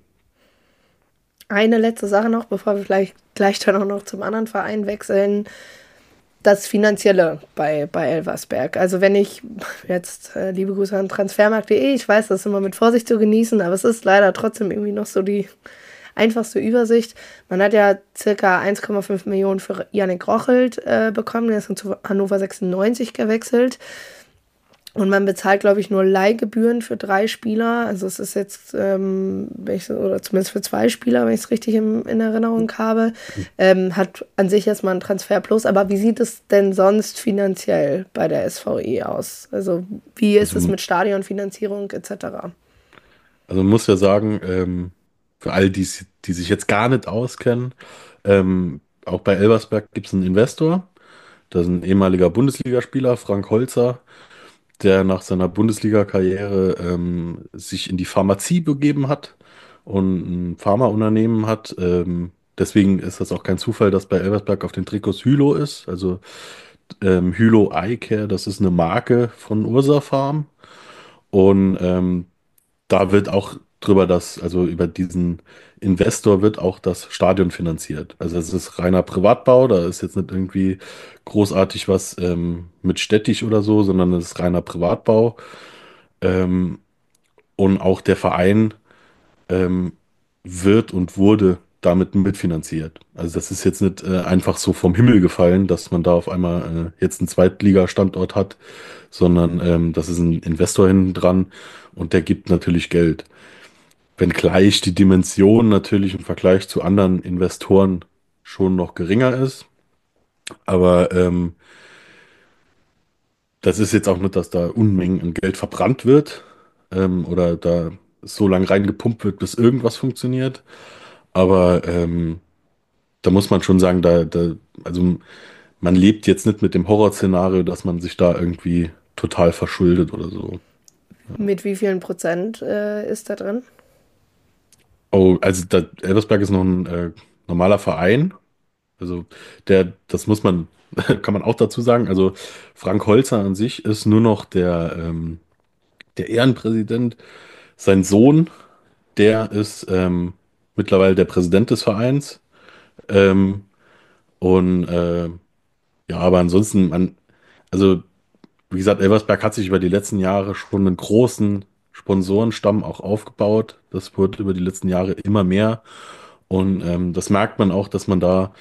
Eine letzte Sache noch, bevor wir vielleicht gleich dann auch noch zum anderen Verein wechseln. Das Finanzielle bei Elversberg. Also wenn ich jetzt, liebe Grüße an transfermarkt.de, ich weiß, das ist immer mit Vorsicht zu genießen, aber es ist leider trotzdem irgendwie noch so die einfachste Übersicht. Man hat ja circa 1,5 Millionen für Yannick Rochelt bekommen, der ist zu Hannover 96 gewechselt. Und man bezahlt, glaube ich, nur Leihgebühren für 3 Spieler. Also es ist jetzt, oder zumindest für 2 Spieler, wenn ich es richtig in Erinnerung habe. Hat an sich erstmal einen Transfer plus. Aber wie sieht es denn sonst finanziell bei der SVE aus? Also wie ist es mit Stadionfinanzierung etc.? Also man muss ja sagen, für alle, die sich jetzt gar nicht auskennen, auch bei Elversberg gibt es einen Investor. Das ist ein ehemaliger Bundesligaspieler, Frank Holzer, der nach seiner Bundesliga-Karriere sich in die Pharmazie begeben hat und ein Pharmaunternehmen hat. Deswegen ist das auch kein Zufall, dass bei Elversberg auf den Trikots Hylo ist. Also Hylo Eye Care, das ist eine Marke von Ursa Farm. Und da wird auch also über diesen Investor wird auch das Stadion finanziert. Also es ist reiner Privatbau, da ist jetzt nicht irgendwie großartig was mit städtisch oder so, sondern es ist reiner Privatbau. Ähm, und auch der Verein ähm, wird und wurde damit mitfinanziert. Also das ist jetzt nicht einfach so vom Himmel gefallen, dass man da auf einmal jetzt einen Zweitligastandort hat, sondern das ist ein Investor hinten dran und der gibt natürlich Geld. Wenngleich die Dimension natürlich im Vergleich zu anderen Investoren schon noch geringer ist. Aber das ist jetzt auch nicht, dass da Unmengen an Geld verbrannt wird oder da so lange reingepumpt wird, bis irgendwas funktioniert. Aber da muss man schon sagen, also man lebt jetzt nicht mit dem Horrorszenario, dass man sich da irgendwie total verschuldet oder so. Mit wie vielen Prozent ist da drin? Oh, also Elversberg ist noch ein normaler Verein. Also das muss man, kann man auch dazu sagen. Also Frank Holzer an sich ist nur noch der Ehrenpräsident. Sein Sohn, der ist mittlerweile der Präsident des Vereins. Ähm, und ja, aber ansonsten, also wie gesagt, Elversberg hat sich über die letzten Jahre schon einen großen Sponsorenstamm auch aufgebaut. Das wird über die letzten Jahre immer mehr. Und das merkt man auch, dass man da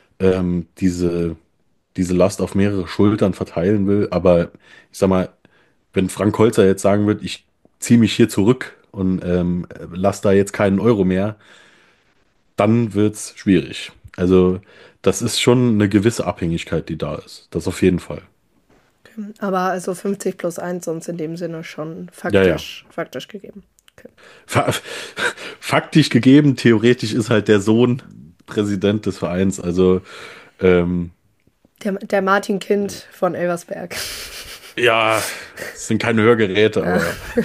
diese Last auf mehrere Schultern verteilen will. Aber ich sag mal, wenn Frank Holzer jetzt sagen wird, ich ziehe mich hier zurück und lasse da jetzt keinen Euro mehr, dann wird's schwierig. Also das ist schon eine gewisse Abhängigkeit, die da ist. Das auf jeden Fall. Aber also 50+1 sonst in dem Sinne schon Ja. faktisch gegeben. Okay. Faktisch gegeben, theoretisch ist halt der Sohn Präsident des Vereins. Also Der Martin Kind von Elversberg. ja, es sind keine Hörgeräte, aber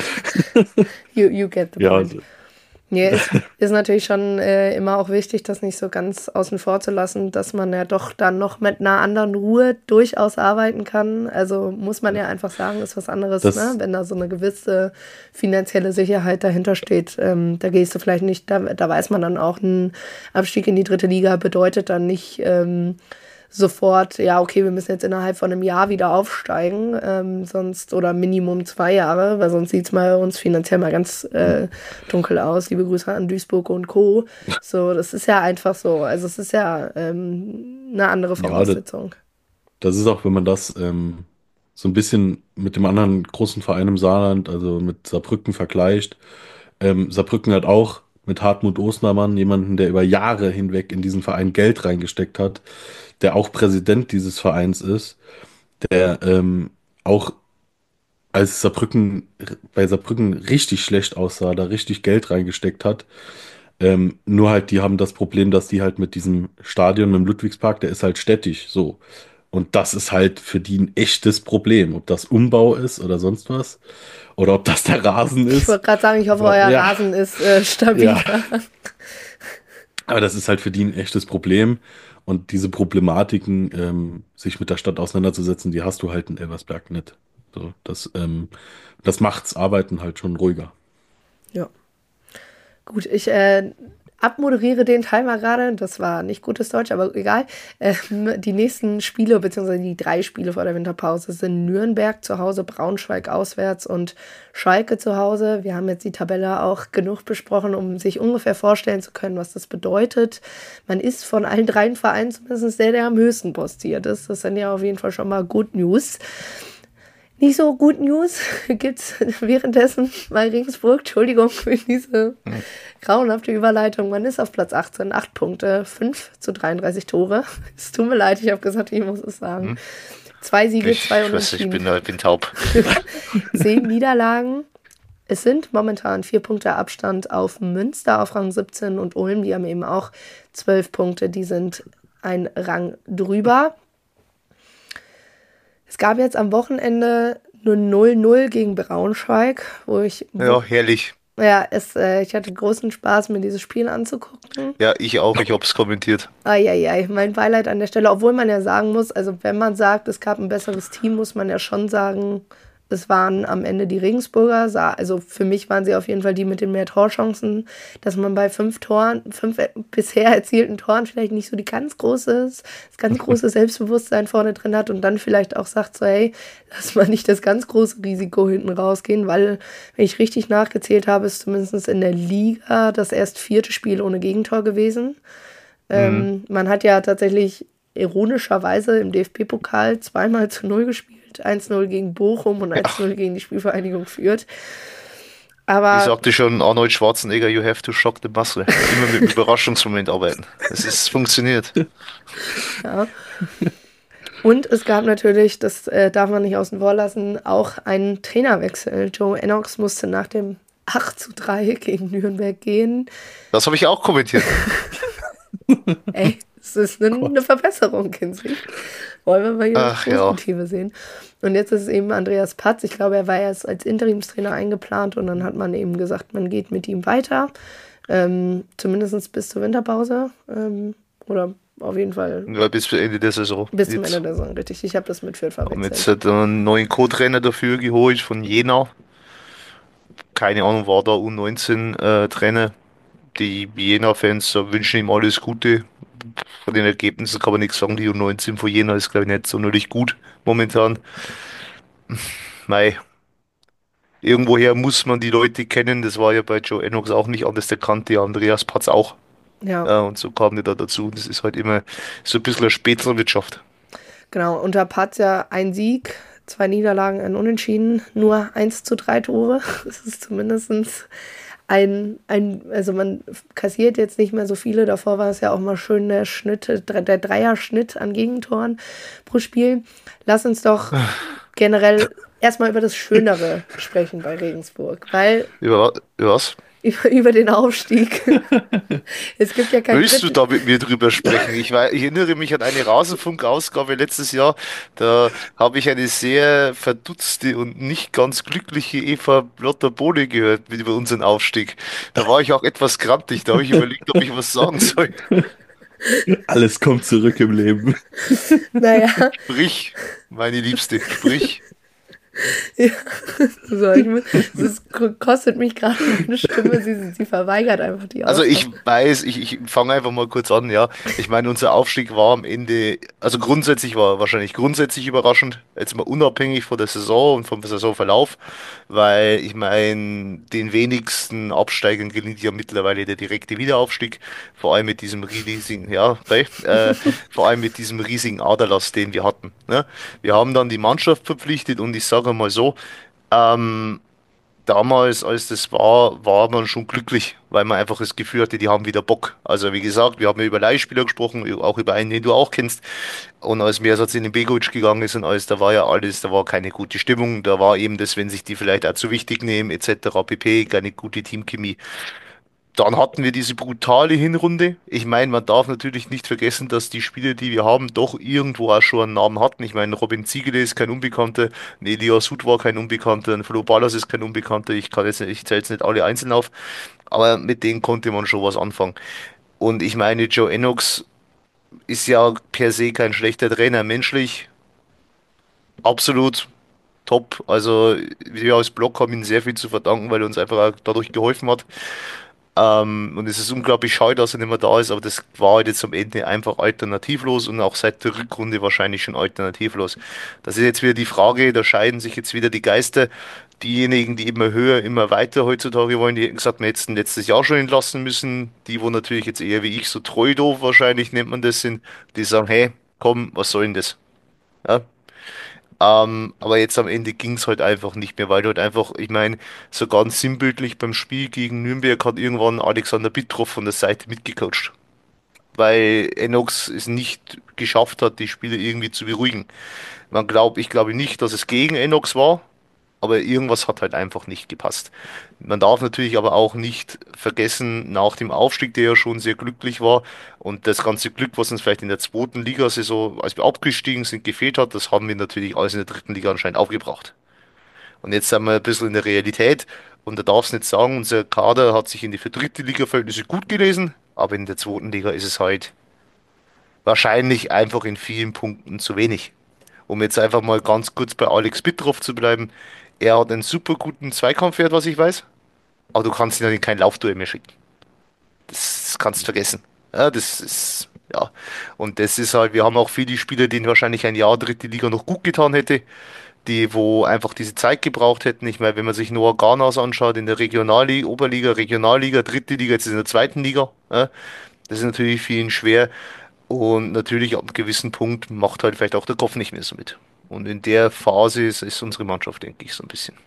You get the ja, point. Nee, ist natürlich schon immer auch wichtig, das nicht so ganz außen vor zu lassen, dass man ja doch dann noch mit einer anderen Ruhe durchaus arbeiten kann. Also muss man ja einfach sagen, ist was anderes, ne? Wenn da so eine gewisse finanzielle Sicherheit dahinter steht. Da gehst du vielleicht nicht, da weiß man dann auch, ein Abstieg in die 3. Liga bedeutet dann nicht sofort, ja, okay, wir müssen jetzt innerhalb von einem Jahr wieder aufsteigen, sonst oder Minimum 2 Jahre, weil sonst sieht es bei uns finanziell mal ganz dunkel aus. Liebe Grüße an Duisburg und Co. So, das ist ja einfach so. Also es ist ja eine andere Voraussetzung. Ja, das ist auch, wenn man das so ein bisschen mit dem anderen großen Verein im Saarland, also mit Saarbrücken vergleicht. Saarbrücken hat auch mit Hartmut Osnermann jemanden, der über Jahre hinweg in diesen Verein Geld reingesteckt hat, der auch Präsident dieses Vereins ist, der auch als bei Saarbrücken richtig schlecht aussah, da richtig Geld reingesteckt hat. Nur halt, die haben das Problem, dass die halt mit diesem Stadion im Ludwigspark, der ist halt städtisch, so. Und das ist halt für die ein echtes Problem. Ob das Umbau ist oder sonst was. Oder ob das der Rasen ist. Ich wollte gerade sagen, ich hoffe, euer Rasen ist stabil. Ja. Aber das ist halt für die ein echtes Problem. Und diese Problematiken, sich mit der Stadt auseinanderzusetzen, die hast du halt in Elversberg nicht. So, das macht's Arbeiten halt schon ruhiger. Ja. Gut, ich abmoderiere den Teil mal gerade. Das war nicht gutes Deutsch, aber egal. Die nächsten Spiele, beziehungsweise die 3 Spiele vor der Winterpause sind Nürnberg zu Hause, Braunschweig auswärts und Schalke zu Hause. Wir haben jetzt die Tabelle auch genug besprochen, um sich ungefähr vorstellen zu können, was das bedeutet. Man ist von allen 3 Vereinen zumindest der am höchsten postiert ist. Das sind ja auf jeden Fall schon mal Good News. Nicht so gut News gibt es währenddessen bei Regensburg. Entschuldigung für diese grauenhafte Überleitung. Man ist auf Platz 18, 8 Punkte, 5:33 Tore. Es tut mir leid, ich habe gesagt, ich muss es sagen. 2 Siege, 2 Unentschieden. Ich bin taub. 10 Niederlagen. Es sind momentan 4 Punkte Abstand auf Münster auf Rang 17 und Ulm. Die haben eben auch 12 Punkte. Die sind ein Rang drüber. Es gab jetzt am Wochenende nur 0-0 gegen Braunschweig, Ja, herrlich. Ja, ich hatte großen Spaß, mir dieses Spiel anzugucken. Ja, ich auch. Ich habe es kommentiert. Eieiei, mein Beileid an der Stelle. Obwohl man ja sagen muss, also wenn man sagt, es gab ein besseres Team, muss man ja schon sagen, es waren am Ende die Regensburger. Also für mich waren sie auf jeden Fall die mit den mehr Torchancen, dass man bei 5 bisher erzielten Toren vielleicht nicht so das ganz große Selbstbewusstsein vorne drin hat und dann vielleicht auch sagt so, hey, lass mal nicht das ganz große Risiko hinten rausgehen, weil, wenn ich richtig nachgezählt habe, ist zumindest in der Liga das erst 4. Spiel ohne Gegentor gewesen. Man hat ja tatsächlich ironischerweise im DFB-Pokal 2-0 gespielt. 1-0 gegen Bochum und 1-0 gegen die Spielvereinigung Fürth. Aber ich sagte schon, Arnold Schwarzenegger, you have to shock the muscle. Immer mit dem Überraschungsmoment arbeiten. Es funktioniert. Ja. Und es gab natürlich, das darf man nicht außen vor lassen, auch einen Trainerwechsel. Joe Ennox musste nach dem 8:3 gegen Nürnberg gehen. Das habe ich auch kommentiert. Ey, es ist eine Verbesserung, Kinsley. Wollen wir mal hier das Positive sehen. Und jetzt ist es eben Andreas Patz. Ich glaube, er war erst als Interimstrainer eingeplant und dann hat man eben gesagt, man geht mit ihm weiter. Zumindest bis zur Winterpause. Oder auf jeden Fall. Ja, bis zum Ende der Saison. Bis zum Ende der Saison, richtig. Ich habe das mit Fürth verwechselt. Haben jetzt einen neuen Co-Trainer dafür geholt von Jena. Keine Ahnung, war da U19-Trainer. Die Jena-Fans wünschen ihm alles Gute. Von den Ergebnissen kann man nichts sagen. Die U19 von Jena ist, glaube ich, nicht sonderlich gut momentan. Mei. Irgendwoher muss man die Leute kennen. Das war ja bei Joe Enox auch nicht anders. Der kannte ja Andreas Patz auch. Ja. Und so kam die da dazu. Das ist halt immer so ein bisschen eine Spätzlerwirtschaft. Genau, unter Patz ja ein Sieg, 2 Niederlagen, ein Unentschieden, nur 1:3 Tore. Das ist zumindest also man kassiert jetzt nicht mehr so viele. Davor war es ja auch mal schön der Dreierschnitt an Gegentoren pro Spiel. Lass uns doch generell erstmal über das Schönere sprechen bei Regensburg, weil... Über was? Über den Aufstieg. Es gibt ja kein Willst du da mit mir drüber sprechen? Ich erinnere mich an eine Rasenfunk-Ausgabe letztes Jahr. Da habe ich eine sehr verdutzte und nicht ganz glückliche Eva Blotter-Bohle gehört über unseren Aufstieg. Da war ich auch etwas grantig. Da habe ich überlegt, ob ich was sagen soll. Alles kommt zurück im Leben. Naja. Sprich, meine Liebste, sprich. Ja, das kostet mich gerade meine Stimme, sie verweigert einfach die Aussage. Also ich weiß, ich fange einfach mal kurz an, ja. Ich meine, unser Aufstieg war am Ende, also wahrscheinlich grundsätzlich überraschend, jetzt mal unabhängig von der Saison und vom Saisonverlauf, weil ich meine, den wenigsten Absteigern gelingt ja mittlerweile der direkte Wiederaufstieg, vor allem mit diesem riesigen, vor allem mit diesem riesigen Aderlass, den wir hatten. Ne? Wir haben dann die Mannschaft verpflichtet und ich sage mal so, damals, als das war man schon glücklich, weil man einfach das Gefühl hatte, die haben wieder Bock. Also wie gesagt, wir haben ja über Leihspieler gesprochen, auch über einen, den du auch kennst. Und als Mersatz in den Begovic gegangen ist und alles, da war keine gute Stimmung. Da war eben das, wenn sich die vielleicht auch zu wichtig nehmen, etc. pp, keine gute Teamchemie. Dann hatten wir diese brutale Hinrunde. Ich meine, man darf natürlich nicht vergessen, dass die Spieler, die wir haben, doch irgendwo auch schon einen Namen hatten. Ich meine, Robin Ziegele ist kein Unbekannter, ein Elias Hut war kein Unbekannter, ein Flo Ballas ist kein Unbekannter. Ich zähle jetzt nicht alle einzeln auf, aber mit denen konnte man schon was anfangen. Und ich meine, Joe Enox ist ja per se kein schlechter Trainer. Menschlich absolut top. Also wir als Block haben ihm sehr viel zu verdanken, weil er uns einfach auch dadurch geholfen hat. Und es ist unglaublich schade, dass er nicht mehr da ist, aber das war halt jetzt am Ende einfach alternativlos und auch seit der Rückrunde wahrscheinlich schon alternativlos. Das ist jetzt wieder die Frage, da scheiden sich jetzt wieder die Geister. Diejenigen, die immer höher, immer weiter heutzutage wollen, die hätten gesagt, wir hätten letztes Jahr schon entlassen müssen. Die, wo natürlich jetzt eher wie ich so treu doof wahrscheinlich nennt man das sind, die sagen, hey, komm, was soll denn das? Ja, aber jetzt am Ende ging es halt einfach nicht mehr, weil du halt einfach, ich meine, so ganz sinnbildlich beim Spiel gegen Nürnberg hat irgendwann Alexander Bittroff von der Seite mitgecoacht, weil Enox es nicht geschafft hat, die Spieler irgendwie zu beruhigen. Ich glaube nicht, dass es gegen Enox war, aber irgendwas hat halt einfach nicht gepasst. Man darf natürlich aber auch nicht vergessen, nach dem Aufstieg, der ja schon sehr glücklich war und das ganze Glück, was uns vielleicht in der zweiten Ligasaison, als wir abgestiegen sind, gefehlt hat, das haben wir natürlich alles in der dritten Liga anscheinend aufgebracht. Und jetzt sind wir ein bisschen in der Realität und da darfst du nicht sagen, unser Kader hat sich in die für dritte Liga-Verhältnisse gut gelesen, aber in der zweiten Liga ist es halt wahrscheinlich einfach in vielen Punkten zu wenig. Um jetzt einfach mal ganz kurz bei Alex Bittroff zu bleiben. Er hat einen super guten Zweikampfwert, was ich weiß. Aber du kannst ihn halt in kein Laufduell mehr schicken. Das kannst du vergessen. Ja, das ist, ja. Und das ist halt, wir haben auch viele Spieler, denen wahrscheinlich ein Jahr dritte Liga noch gut getan hätte. Die, wo einfach diese Zeit gebraucht hätten. Ich meine, wenn man sich Noah Garnas anschaut in der Regionalliga, Oberliga, Regionalliga, dritte Liga, jetzt ist er in der zweiten Liga. Ja, das ist natürlich vielen schwer. Und natürlich ab einem gewissen Punkt macht halt vielleicht auch der Kopf nicht mehr so mit. Und in der Phase ist unsere Mannschaft, denke ich, so ein bisschen.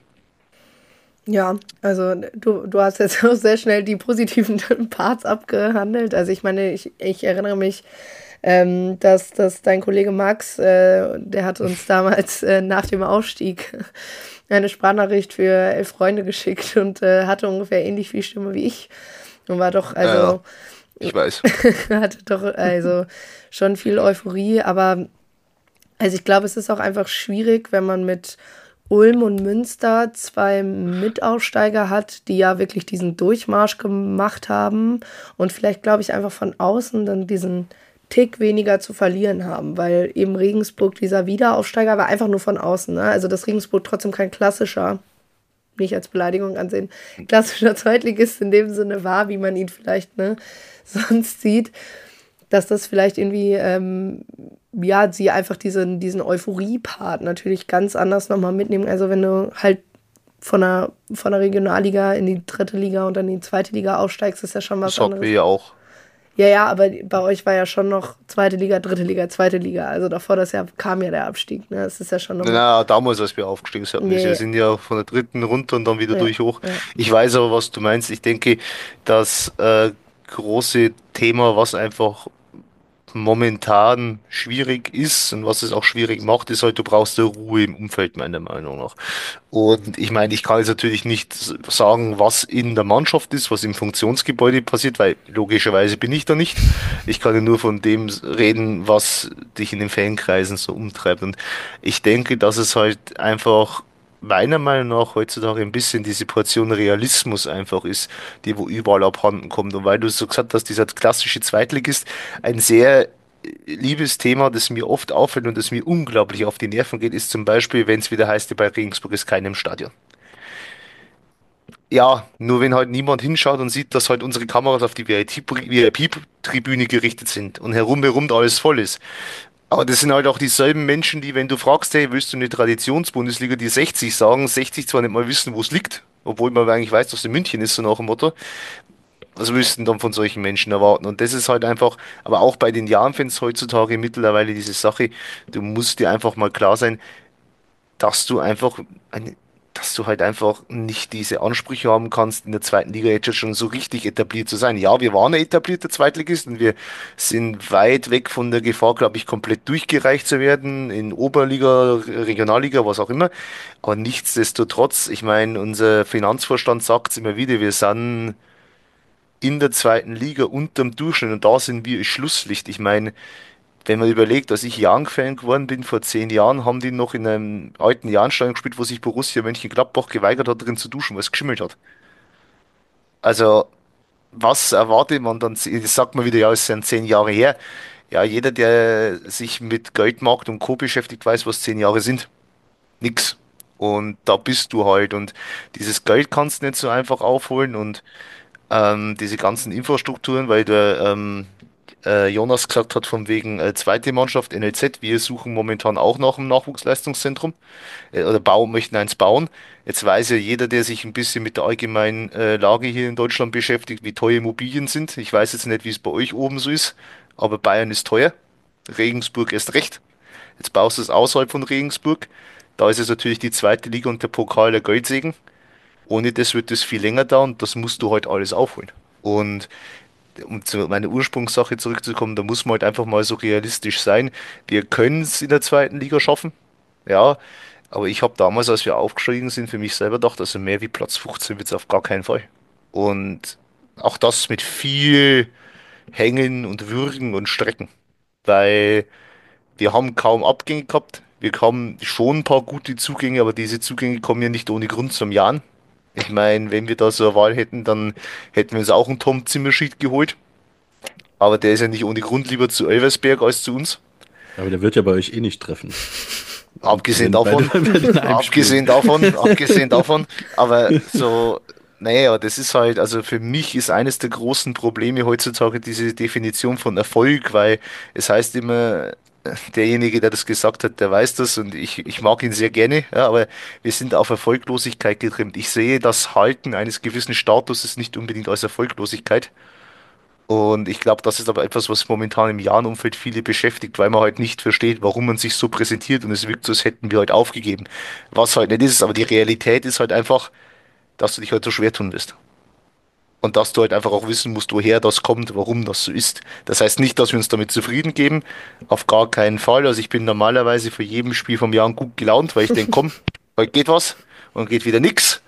Ja, also du hast jetzt auch sehr schnell die positiven Parts abgehandelt. Also ich meine, ich erinnere mich, dass dein Kollege Max, der hat uns damals nach dem Aufstieg eine Sprachnachricht für 11 Freunde geschickt und hatte ungefähr ähnlich viel Stimme wie ich. Und war doch, also... Ja. Ich weiß. Hatte doch also schon viel Euphorie, aber also ich glaube, es ist auch einfach schwierig, wenn man mit Ulm und Münster 2 Mitaufsteiger hat, die ja wirklich diesen Durchmarsch gemacht haben und vielleicht, glaube ich, einfach von außen dann diesen Tick weniger zu verlieren haben, weil eben Regensburg dieser Wiederaufsteiger war einfach nur von außen. Ne? Also dass Regensburg trotzdem kein klassischer, nicht als Beleidigung ansehen, klassischer Zweitligist in dem Sinne war, wie man ihn vielleicht sonst sieht, dass das vielleicht irgendwie, sie einfach diesen Euphorie-Part natürlich ganz anders nochmal mitnehmen. Also wenn du halt von der Regionalliga in die 3. Liga und dann in die 2. Liga aufsteigst, ist ja schon was anderes. Das hatten wir ja auch. Ja, aber bei euch war ja schon noch 2. Liga, 3. Liga, 2. Liga. Also davor das Jahr kam ja der Abstieg. Ne? Das ist ja schon noch. Na, damals, als wir aufgestiegen sind. Nee. Wir sind ja von der 3. runter und dann wieder durch hoch. Ja. Ich weiß aber, was du meinst. Ich denke, das große Thema, was einfach momentan schwierig ist und was es auch schwierig macht, ist halt, du brauchst eine Ruhe im Umfeld, meiner Meinung nach. Und ich meine, ich kann jetzt natürlich nicht sagen, was in der Mannschaft ist, was im Funktionsgebäude passiert, weil logischerweise bin ich da nicht. Ich kann ja nur von dem reden, was dich in den Fankreisen so umtreibt. Und ich denke, dass es halt einfach meiner Meinung nach heutzutage ein bisschen diese Portion Realismus einfach ist, die wo überall abhanden kommt. Und weil du so gesagt hast, dieser klassische Zweitligist, ein sehr liebes Thema, das mir oft auffällt und das mir unglaublich auf die Nerven geht, ist zum Beispiel, wenn es wieder heißt, bei Regensburg ist keiner im Stadion. Ja, nur wenn halt niemand hinschaut und sieht, dass halt unsere Kameras auf die VIP-Tribüne gerichtet sind und herum da alles voll ist. Aber das sind halt auch dieselben Menschen, die, wenn du fragst, hey, willst du eine Traditionsbundesliga, die 60 sagen, 60 zwar nicht mal wissen, wo es liegt, obwohl man eigentlich weiß, dass es in München ist, so nach dem Motto. Was willst du denn dann von solchen Menschen erwarten? Und das ist halt einfach, aber auch bei den Jahren-Fans heutzutage mittlerweile diese Sache, du musst dir einfach mal klar sein, dass du einfach dass du halt einfach nicht diese Ansprüche haben kannst, in der 2. Liga jetzt schon so richtig etabliert zu sein. Ja, wir waren ein etablierter Zweitligist und wir sind weit weg von der Gefahr, glaube ich, komplett durchgereicht zu werden in Oberliga, Regionalliga, was auch immer. Aber nichtsdestotrotz, ich meine, unser Finanzvorstand sagt es immer wieder, wir sind in der 2. Liga unterm Durchschnitt und da sind wir Schlusslicht. Ich meine, wenn man überlegt, dass ich Young-Fan geworden bin vor 10 Jahren, haben die noch in einem alten Jahnstadion gespielt, wo sich Borussia Mönchengladbach geweigert hat, drin zu duschen, weil es geschimmelt hat. Also, was erwartet man dann? Das sagt man wieder, ja, es sind 10 Jahre her. Ja, jeder, der sich mit Geldmarkt und Co. beschäftigt, weiß, was 10 Jahre sind. Nix. Und da bist du halt. Und dieses Geld kannst du nicht so einfach aufholen und diese ganzen Infrastrukturen, weil der Jonas gesagt hat, von wegen 2. Mannschaft, NLZ, wir suchen momentan auch nach einem Nachwuchsleistungszentrum oder möchten eins bauen. Jetzt weiß ja jeder, der sich ein bisschen mit der allgemeinen Lage hier in Deutschland beschäftigt, wie teuer Immobilien sind. Ich weiß jetzt nicht, wie es bei euch oben so ist, aber Bayern ist teuer. Regensburg erst recht. Jetzt baust du es außerhalb von Regensburg. Da ist es natürlich die 2. Liga und der Pokal der Geldsegen. Ohne das wird es viel länger dauern. Das musst du halt alles aufholen. Und um zu meiner Ursprungssache zurückzukommen, da muss man halt einfach mal so realistisch sein. Wir können es in der 2. Liga schaffen, ja, aber ich habe damals, als wir aufgestiegen sind, für mich selber gedacht, also mehr wie Platz 15 wird es auf gar keinen Fall. Und auch das mit viel Hängen und Würgen und Strecken, weil wir haben kaum Abgänge gehabt. Wir haben schon ein paar gute Zugänge, aber diese Zugänge kommen ja nicht ohne Grund zum Jahren. Ich meine, wenn wir da so eine Wahl hätten, dann hätten wir uns auch einen Tom Zimmerschied geholt. Aber der ist ja nicht ohne Grund lieber zu Elversberg als zu uns. Aber der wird ja bei euch eh nicht treffen. Abgesehen davon, abgesehen davon, aber so, naja, das ist halt, also für mich ist eines der großen Probleme heutzutage diese Definition von Erfolg, weil es heißt immer, derjenige, der das gesagt hat, der weiß das und ich mag ihn sehr gerne, ja, aber wir sind auf Erfolglosigkeit getrimmt. Ich sehe das Halten eines gewissen Statuses nicht unbedingt als Erfolglosigkeit. Und ich glaube, das ist aber etwas, was momentan im Jahrenumfeld viele beschäftigt, weil man halt nicht versteht, warum man sich so präsentiert und es wirkt so, als hätten wir halt aufgegeben. Was halt nicht ist, aber die Realität ist halt einfach, dass du dich halt so schwer tun wirst. Und dass du halt einfach auch wissen musst, woher das kommt, warum das so ist. Das heißt nicht, dass wir uns damit zufrieden geben. Auf gar keinen Fall. Also ich bin normalerweise für jedem Spiel vom Jahr gut gelaunt, weil ich denke, komm, heute geht was und geht wieder nix.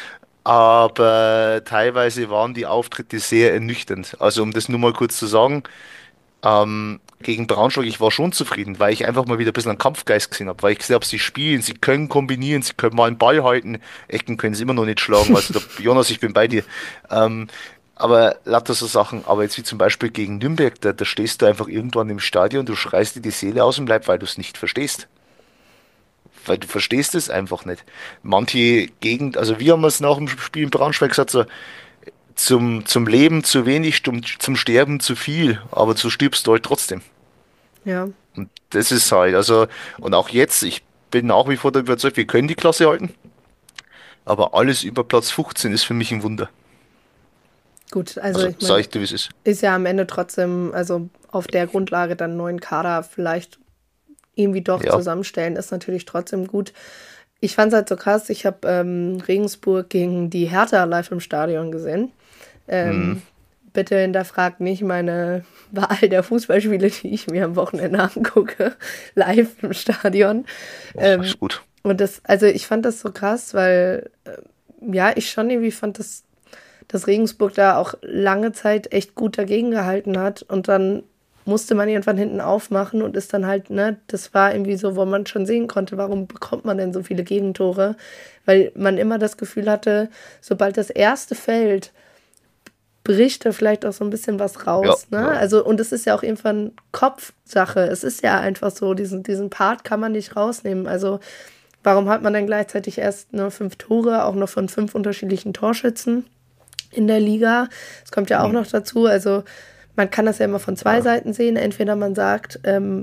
Aber teilweise waren die Auftritte sehr ernüchternd. Also um das nur mal kurz zu sagen, gegen Braunschweig, ich war schon zufrieden, weil ich einfach mal wieder ein bisschen einen Kampfgeist gesehen habe, weil ich gesehen habe, sie spielen, sie können kombinieren, sie können mal einen Ball halten, Ecken können sie immer noch nicht schlagen, also Jonas, ich bin bei dir. Aber lauter so Sachen, aber jetzt wie zum Beispiel gegen Nürnberg, da stehst du einfach irgendwann im Stadion, du schreist dir die Seele aus dem Leib, weil du es nicht verstehst. Weil du verstehst es einfach nicht. Manche Gegend, also wir haben es nach dem Spiel in Braunschweig gesagt, so, zum Leben zu wenig, zum Sterben zu viel, aber du stirbst du halt trotzdem. Ja. Und das ist halt, also, und auch jetzt, ich bin nach wie vor der überzeugt, wir können die Klasse halten, aber alles über Platz 15 ist für mich ein Wunder. Gut, also ich Sag meine, ich dir, wie es ist. ist ja am Ende trotzdem, also auf der Grundlage dann einen neuen Kader vielleicht irgendwie doch zusammenstellen, ist natürlich trotzdem gut. Ich fand es halt so krass, ich habe Regensburg gegen die Hertha live im Stadion gesehen. Bitte hinterfragt nicht meine Wahl der Fußballspiele, die ich mir am Wochenende angucke, live im Stadion. Ist gut. Und also ich fand das so krass, weil ich schon irgendwie fand, dass Regensburg da auch lange Zeit echt gut dagegen gehalten hat und dann musste man irgendwann hinten aufmachen und ist dann halt, das war irgendwie so, wo man schon sehen konnte, warum bekommt man denn so viele Gegentore? Weil man immer das Gefühl hatte, sobald das erste fällt, bricht da vielleicht auch so ein bisschen was raus, Ja. Also, und es ist ja auch irgendwann Kopfsache. Es ist ja einfach so, diesen Part kann man nicht rausnehmen. Also, warum hat man dann gleichzeitig erst 5 Tore, auch noch von 5 unterschiedlichen Torschützen in der Liga? Das kommt ja auch noch dazu. Also, man kann das ja immer von 2 Seiten sehen. Entweder man sagt,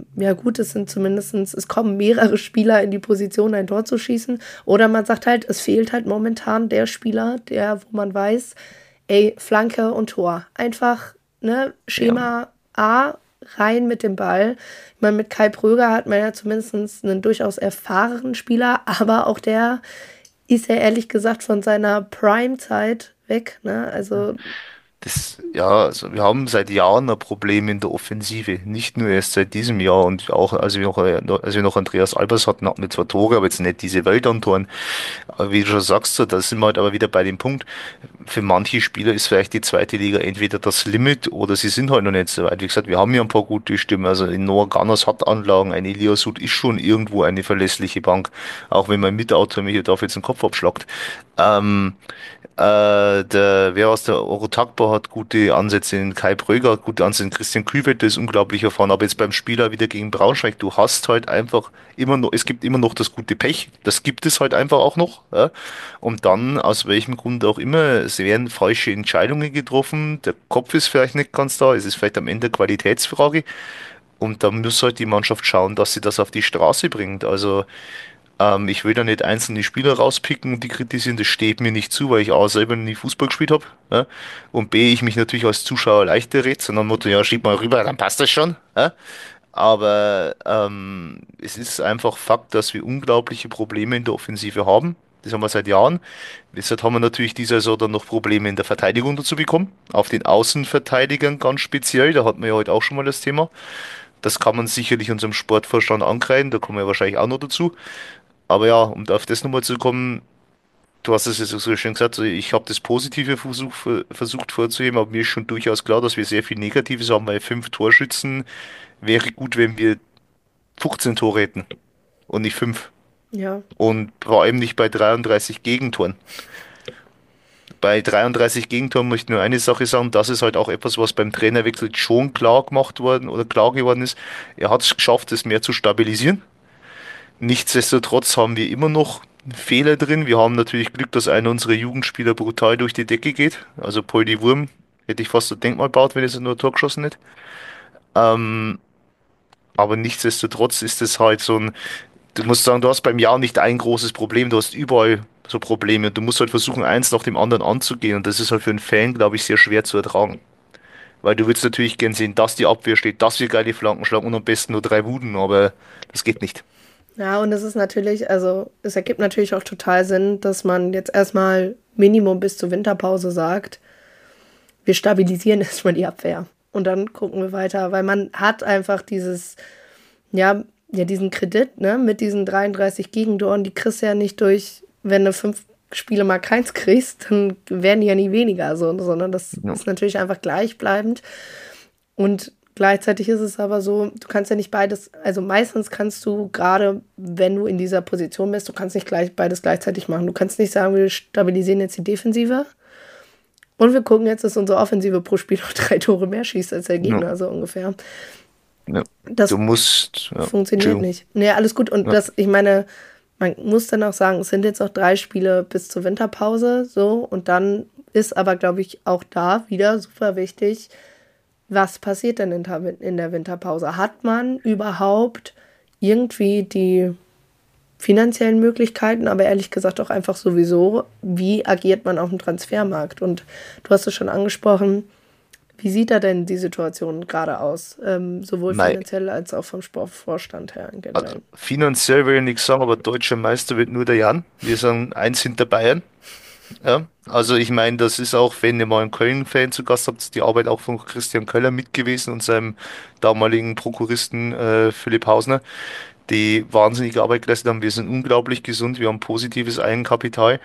es kommen mehrere Spieler in die Position, ein Tor zu schießen. Oder man sagt halt, es fehlt halt momentan der Spieler, wo man weiß, Flanke und Tor. Einfach, Schema A, rein mit dem Ball. Ich meine, mit Kai Pröger hat man ja zumindest einen durchaus erfahrenen Spieler, aber auch der ist ja ehrlich gesagt von seiner Prime-Zeit weg, Also Also wir haben seit Jahren ein Problem in der Offensive. Nicht nur erst seit diesem Jahr und auch, als wir noch Andreas Albers hatten wir 2 Tore, aber jetzt nicht diese Welt an Toren. Aber wie du schon sagst, so, da sind wir halt aber wieder bei dem Punkt. Für manche Spieler ist vielleicht die zweite Liga entweder das Limit oder sie sind halt noch nicht so weit. Wie gesagt, wir haben ja ein paar gute Stimmen. Also in Noah Ganas hat Anlagen, ein Elias Hut ist schon irgendwo eine verlässliche Bank. Auch wenn mein Mitautor mir hier dafür jetzt den Kopf abschlagt. Wer aus der Orotakba hat gute Ansätze, in Kai Bröger hat gute Ansätze, in Christian Kühlwetter ist unglaublich erfahren, aber jetzt beim Spieler wieder gegen Braunschweig, du hast halt einfach immer noch, es gibt immer noch das gute Pech, das gibt es halt einfach auch noch, ja? Und dann, aus welchem Grund auch immer, es werden falsche Entscheidungen getroffen, der Kopf ist vielleicht nicht ganz da, es ist vielleicht am Ende eine Qualitätsfrage und da muss halt die Mannschaft schauen, dass sie das auf die Straße bringt, also ich will da nicht einzelne Spieler rauspicken und die kritisieren, das steht mir nicht zu, weil ich A selber nie Fußball gespielt habe, ja? Und B, ich mich natürlich als Zuschauer leichter rede, sondern Motto, ja, schieb mal rüber, dann passt das schon. Ja? Aber es ist einfach Fakt, dass wir unglaubliche Probleme in der Offensive haben. Das haben wir seit Jahren. Deshalb haben wir natürlich diese Saison dann noch Probleme in der Verteidigung dazu bekommen. Auf den Außenverteidigern ganz speziell, da hatten wir ja heute auch schon mal das Thema. Das kann man sicherlich unserem Sportvorstand ankreiden, da kommen wir wahrscheinlich auch noch dazu. Aber ja, um auf das nochmal zu kommen, du hast es jetzt so schön gesagt, also ich habe das Positive versucht vorzuheben, aber mir ist schon durchaus klar, dass wir sehr viel Negatives haben, weil 5 Torschützen wäre gut, wenn wir 15 Tore hätten und nicht 5. ja. Und vor allem nicht bei 33 Gegentoren. Bei 33 Gegentoren möchte ich nur eine Sache sagen, das ist halt auch etwas, was beim Trainerwechsel schon klar gemacht worden oder klar geworden ist. Er hat es geschafft, es mehr zu stabilisieren. Nichtsdestotrotz haben wir immer noch Fehler drin. Wir haben natürlich Glück, dass einer unserer Jugendspieler brutal durch die Decke geht. Also Poldi Wurm hätte ich fast ein Denkmal gebaut, wenn er nur ein Tor geschossen hätte. Aber nichtsdestotrotz ist es halt so ein, du musst sagen, du hast beim Jahr nicht ein großes Problem, du hast überall so Probleme und du musst halt versuchen, eins nach dem anderen anzugehen und das ist halt für einen Fan, glaube ich, sehr schwer zu ertragen. Weil du willst natürlich gern sehen, dass die Abwehr steht, dass wir geile Flanken schlagen und am besten nur 3 Buden, aber das geht nicht. Ja, und es ist natürlich, also es ergibt natürlich auch total Sinn, dass man jetzt erstmal Minimum bis zur Winterpause sagt, wir stabilisieren erstmal die Abwehr und dann gucken wir weiter, weil man hat einfach diesen Kredit, mit diesen 33 Gegentoren, die kriegst du ja nicht durch, wenn du 5 Spiele mal keins kriegst, dann werden die ja nie weniger, sondern das ist natürlich einfach gleichbleibend und Gleichzeitig ist es aber so, du kannst ja nicht beides, also meistens kannst du gerade, wenn du in dieser Position bist, du kannst nicht beides gleichzeitig machen. Du kannst nicht sagen, wir stabilisieren jetzt die Defensive und wir gucken jetzt, dass unsere Offensive pro Spiel noch 3 Tore mehr schießt als der Gegner, Ja. so ungefähr. Ja. Das Du musst, ja, funktioniert nicht. Nee, alles gut. Und ich meine, man muss dann auch sagen, es sind jetzt noch 3 Spiele bis zur Winterpause, so, und dann ist aber, glaube ich, auch da wieder super wichtig, was passiert denn in der Winterpause? Hat man überhaupt irgendwie die finanziellen Möglichkeiten, aber ehrlich gesagt auch einfach sowieso, wie agiert man auf dem Transfermarkt? Und du hast es schon angesprochen, wie sieht da denn die Situation gerade aus? Sowohl finanziell als auch vom Sportvorstand her generell. Also finanziell will ich nichts sagen, aber deutscher Meister wird nur der Jan. Wir sind eins hinter Bayern. Ja, also ich meine, das ist auch, wenn ihr mal einen Köln-Fan zu Gast habt, die Arbeit auch von Christian Köller mit gewesen und seinem damaligen Prokuristen Philipp Hausner, die wahnsinnige Arbeit geleistet haben. Wir sind unglaublich gesund, wir haben positives Eigenkapital.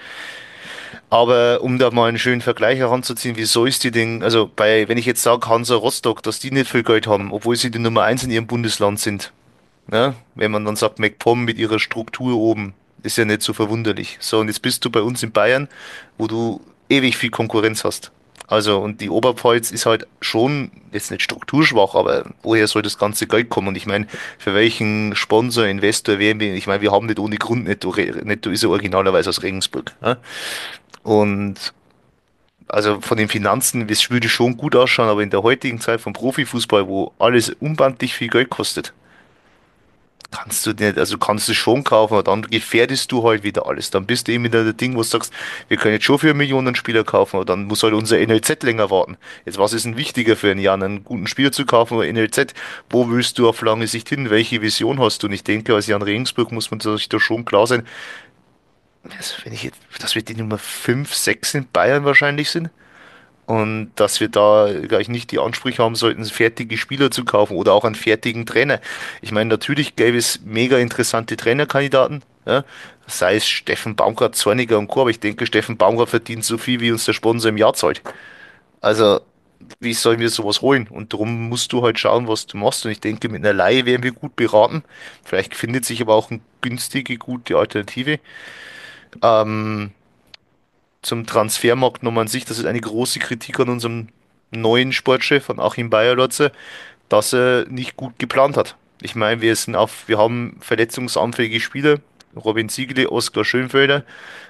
Aber um da mal einen schönen Vergleich heranzuziehen, wieso ist die denn, also wenn ich jetzt sage Hansa Rostock, dass die nicht viel Geld haben, obwohl sie die Nummer eins in ihrem Bundesland sind, ne? Wenn man dann sagt, MacPom mit ihrer Struktur oben, ist ja nicht so verwunderlich. So, und jetzt bist du bei uns in Bayern, wo du ewig viel Konkurrenz hast. Also, und die Oberpfalz ist halt schon jetzt nicht strukturschwach, aber woher soll das ganze Geld kommen? Und ich meine, für welchen Sponsor, Investor wären wir? Ich meine, wir haben nicht ohne Grund Netto, Netto ist ja originalerweise aus Regensburg. Ja? Und also von den Finanzen, das würde schon gut ausschauen, aber in der heutigen Zeit vom Profifußball, wo alles unbandlich viel Geld kostet, kannst du nicht, also kannst du schon kaufen, aber dann gefährdest du halt wieder alles. Dann bist du eben wieder der Ding, wo du sagst, wir können jetzt schon für Millionen Spieler kaufen, aber dann muss halt unser NLZ länger warten. Jetzt, was ist denn wichtiger für ein Jahr, einen guten Spieler zu kaufen oder NLZ? Wo willst du auf lange Sicht hin? Welche Vision hast du? Und ich denke, als Jan Regensburg muss man sich da schon klar sein, also wenn ich jetzt, dass wir die Nummer 5 6 in Bayern wahrscheinlich sind. Und dass wir da gleich nicht die Ansprüche haben sollten, fertige Spieler zu kaufen oder auch einen fertigen Trainer. Ich meine, natürlich gäbe es mega interessante Trainerkandidaten, ja? Sei es Steffen Baumgart, Zorniger und Co. Aber ich denke, Steffen Baumgart verdient so viel, wie uns der Sponsor im Jahr zahlt. Also, wie sollen wir sowas holen? Und darum musst du halt schauen, was du machst. Und ich denke, mit einer Leihe wären wir gut beraten. Vielleicht findet sich aber auch eine günstige, gute Alternative. Ähm, Zum Transfermarkt nochmal an sich, das ist eine große Kritik an unserem neuen Sportchef, an Achim Beierlotzer, dass er nicht gut geplant hat. Ich meine, wir haben verletzungsanfällige Spieler, Robin Ziegele, Oskar Schönfelder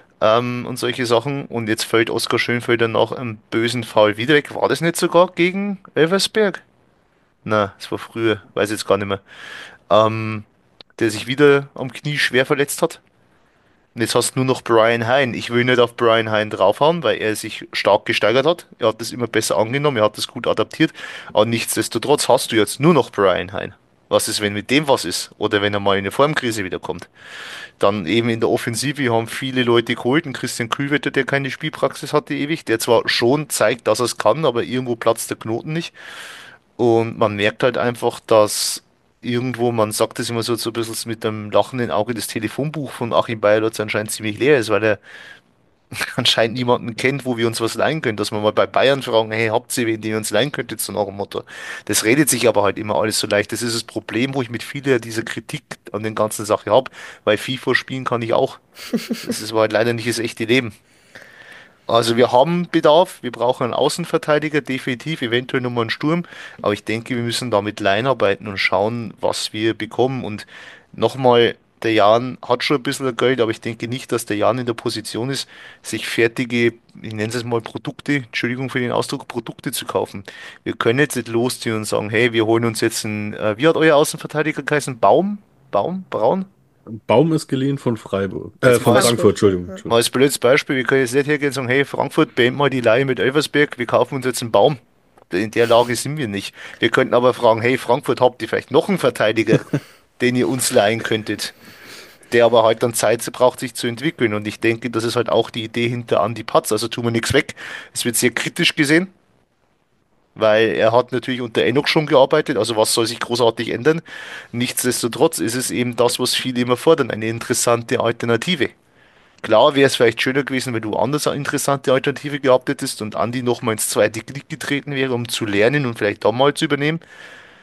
und solche Sachen. Und jetzt fällt Oskar Schönfelder nach einem bösen Foul wieder weg. War das nicht sogar gegen Elversberg? Na, es war früher, weiß jetzt gar nicht mehr. Ähm, Der sich wieder am Knie schwer verletzt hat. Und jetzt hast du nur noch Brian Hein. Ich will nicht auf Brian Hein draufhauen, weil er sich stark gesteigert hat. Er hat das immer besser angenommen, er hat das gut adaptiert. Aber nichtsdestotrotz hast du jetzt nur noch Brian Hein. Was ist, wenn mit dem was ist? Oder wenn er mal in eine Formkrise wiederkommt? Dann eben in der Offensive haben viele Leute geholt. Ein Christian Kühlwetter, der keine Spielpraxis hatte ewig, der zwar schon zeigt, dass er es kann, aber irgendwo platzt der Knoten nicht. Und man merkt halt einfach, dass irgendwo, man sagt das immer so ein bisschen mit einem lachenden Auge, das Telefonbuch von Achim Bayerlotz anscheinend ziemlich leer ist, weil er anscheinend niemanden kennt, wo wir uns was leihen können. Dass wir mal bei Bayern fragen, hey, habt ihr wen, den ihr uns leihen könntet, so nach dem Motto. Das redet sich aber halt immer alles so leicht. Das ist das Problem, wo ich mit vieler dieser Kritik an den ganzen Sache habe, weil FIFA spielen kann ich auch. Das ist aber halt leider nicht das echte Leben. Also wir haben Bedarf, wir brauchen einen Außenverteidiger, definitiv, eventuell nochmal einen Sturm, aber ich denke, wir müssen da mit Laien arbeiten und schauen, was wir bekommen. Und nochmal, der Jan hat schon ein bisschen Geld, aber ich denke nicht, dass der Jan in der Position ist, sich fertige, ich nenne es mal Produkte, Entschuldigung für den Ausdruck, Produkte zu kaufen. Wir können jetzt nicht losziehen und sagen, hey, wir holen uns jetzt einen, wie hat euer Außenverteidiger geheißen? Braun? Baum ist geliehen von Freiburg. Jetzt Von mal Frankfurt, Entschuldigung. mal als blödes Beispiel, wir können jetzt nicht hergehen und sagen, hey Frankfurt, beenden mal die Leihe mit Elversberg, wir kaufen uns jetzt einen Baum. In der Lage sind wir nicht. Wir könnten aber fragen, hey Frankfurt, habt ihr vielleicht noch einen Verteidiger, den ihr uns leihen könntet? Der aber halt dann Zeit braucht, sich zu entwickeln. Und ich denke, das ist halt auch die Idee hinter Andi Patz. Also tun wir nichts weg. Es wird sehr kritisch gesehen, weil er hat natürlich unter Enoch schon gearbeitet, also was soll sich großartig ändern? Nichtsdestotrotz ist es eben das, was viele immer fordern, eine interessante Alternative. Klar wäre es vielleicht schöner gewesen, wenn du anders eine interessante Alternative gehabt hättest und Andi nochmal ins zweite Glied getreten wäre, um zu lernen und vielleicht da mal zu übernehmen.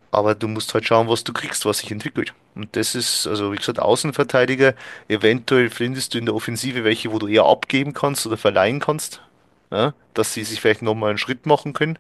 Aber du musst halt schauen, was du kriegst, was sich entwickelt. Und das ist, also wie gesagt, Außenverteidiger, eventuell findest du in der Offensive welche, wo du eher abgeben kannst oder verleihen kannst, ja, dass sie sich vielleicht nochmal einen Schritt machen können.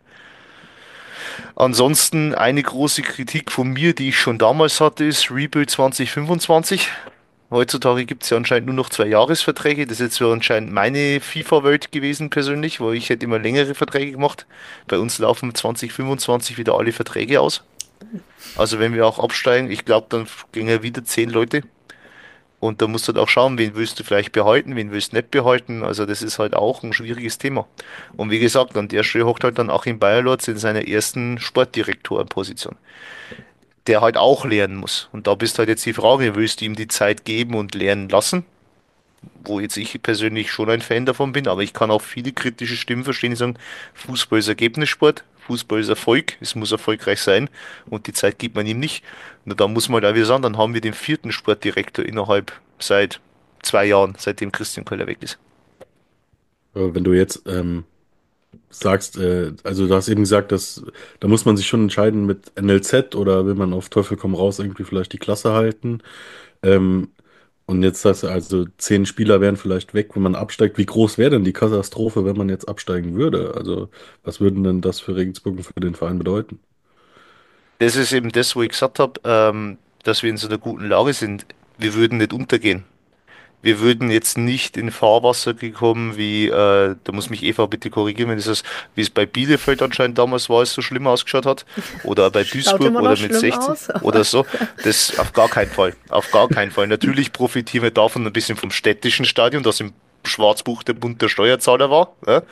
Ansonsten eine große Kritik von mir, die ich schon damals hatte, ist Rebuild 2025. Heutzutage gibt es ja anscheinend nur noch 2-Jahres-Verträge. Das ist jetzt so anscheinend meine FIFA-Welt gewesen persönlich, weil ich hätte immer längere Verträge gemacht. Bei uns laufen 2025 wieder alle Verträge aus. Also wenn wir auch absteigen, ich glaube, dann gehen ja wieder 10 Leute. Und da musst du halt auch schauen, wen willst du vielleicht behalten, wen willst du nicht behalten. Also das ist halt auch ein schwieriges Thema. Und wie gesagt, an der Stelle hockt halt dann Achim Bayerlotz in seiner ersten Sportdirektorposition, der halt auch lernen muss. Und da bist halt jetzt die Frage, willst du ihm die Zeit geben und lernen lassen? Wo jetzt ich persönlich schon ein Fan davon bin, aber ich kann auch viele kritische Stimmen verstehen, die sagen, Fußball ist Ergebnissport, Fußball ist Erfolg, es muss erfolgreich sein und die Zeit gibt man ihm nicht. Na, da muss man halt auch wieder sagen, dann haben wir den vierten Sportdirektor innerhalb seit 2 Jahren, seitdem Christian Köller weg ist. Wenn du jetzt sagst, also du hast eben gesagt, dass da muss man sich schon entscheiden mit NLZ oder will man auf Teufel komm raus irgendwie vielleicht die Klasse halten. Ähm, und jetzt sagst du also 10 Spieler wären vielleicht weg, wenn man absteigt. Wie groß wäre denn die Katastrophe, wenn man jetzt absteigen würde? Also was würden denn das für Regensburg und für den Verein bedeuten? Das ist eben das, wo ich gesagt habe, dass wir in so einer guten Lage sind. Wir würden nicht untergehen. Wir würden jetzt nicht in Fahrwasser gekommen, wie, da muss mich Eva bitte korrigieren, wenn es ist, wie es bei Bielefeld anscheinend damals war, es so schlimm ausgeschaut hat. Oder bei Schaut Duisburg immer noch oder mit schlimm 16 aus, aber oder so. Das auf gar keinen Fall. Auf gar keinen Fall. Natürlich profitieren wir davon ein bisschen vom städtischen Stadion, das im Schwarzbuch der Bund der Steuerzahler war. Ja?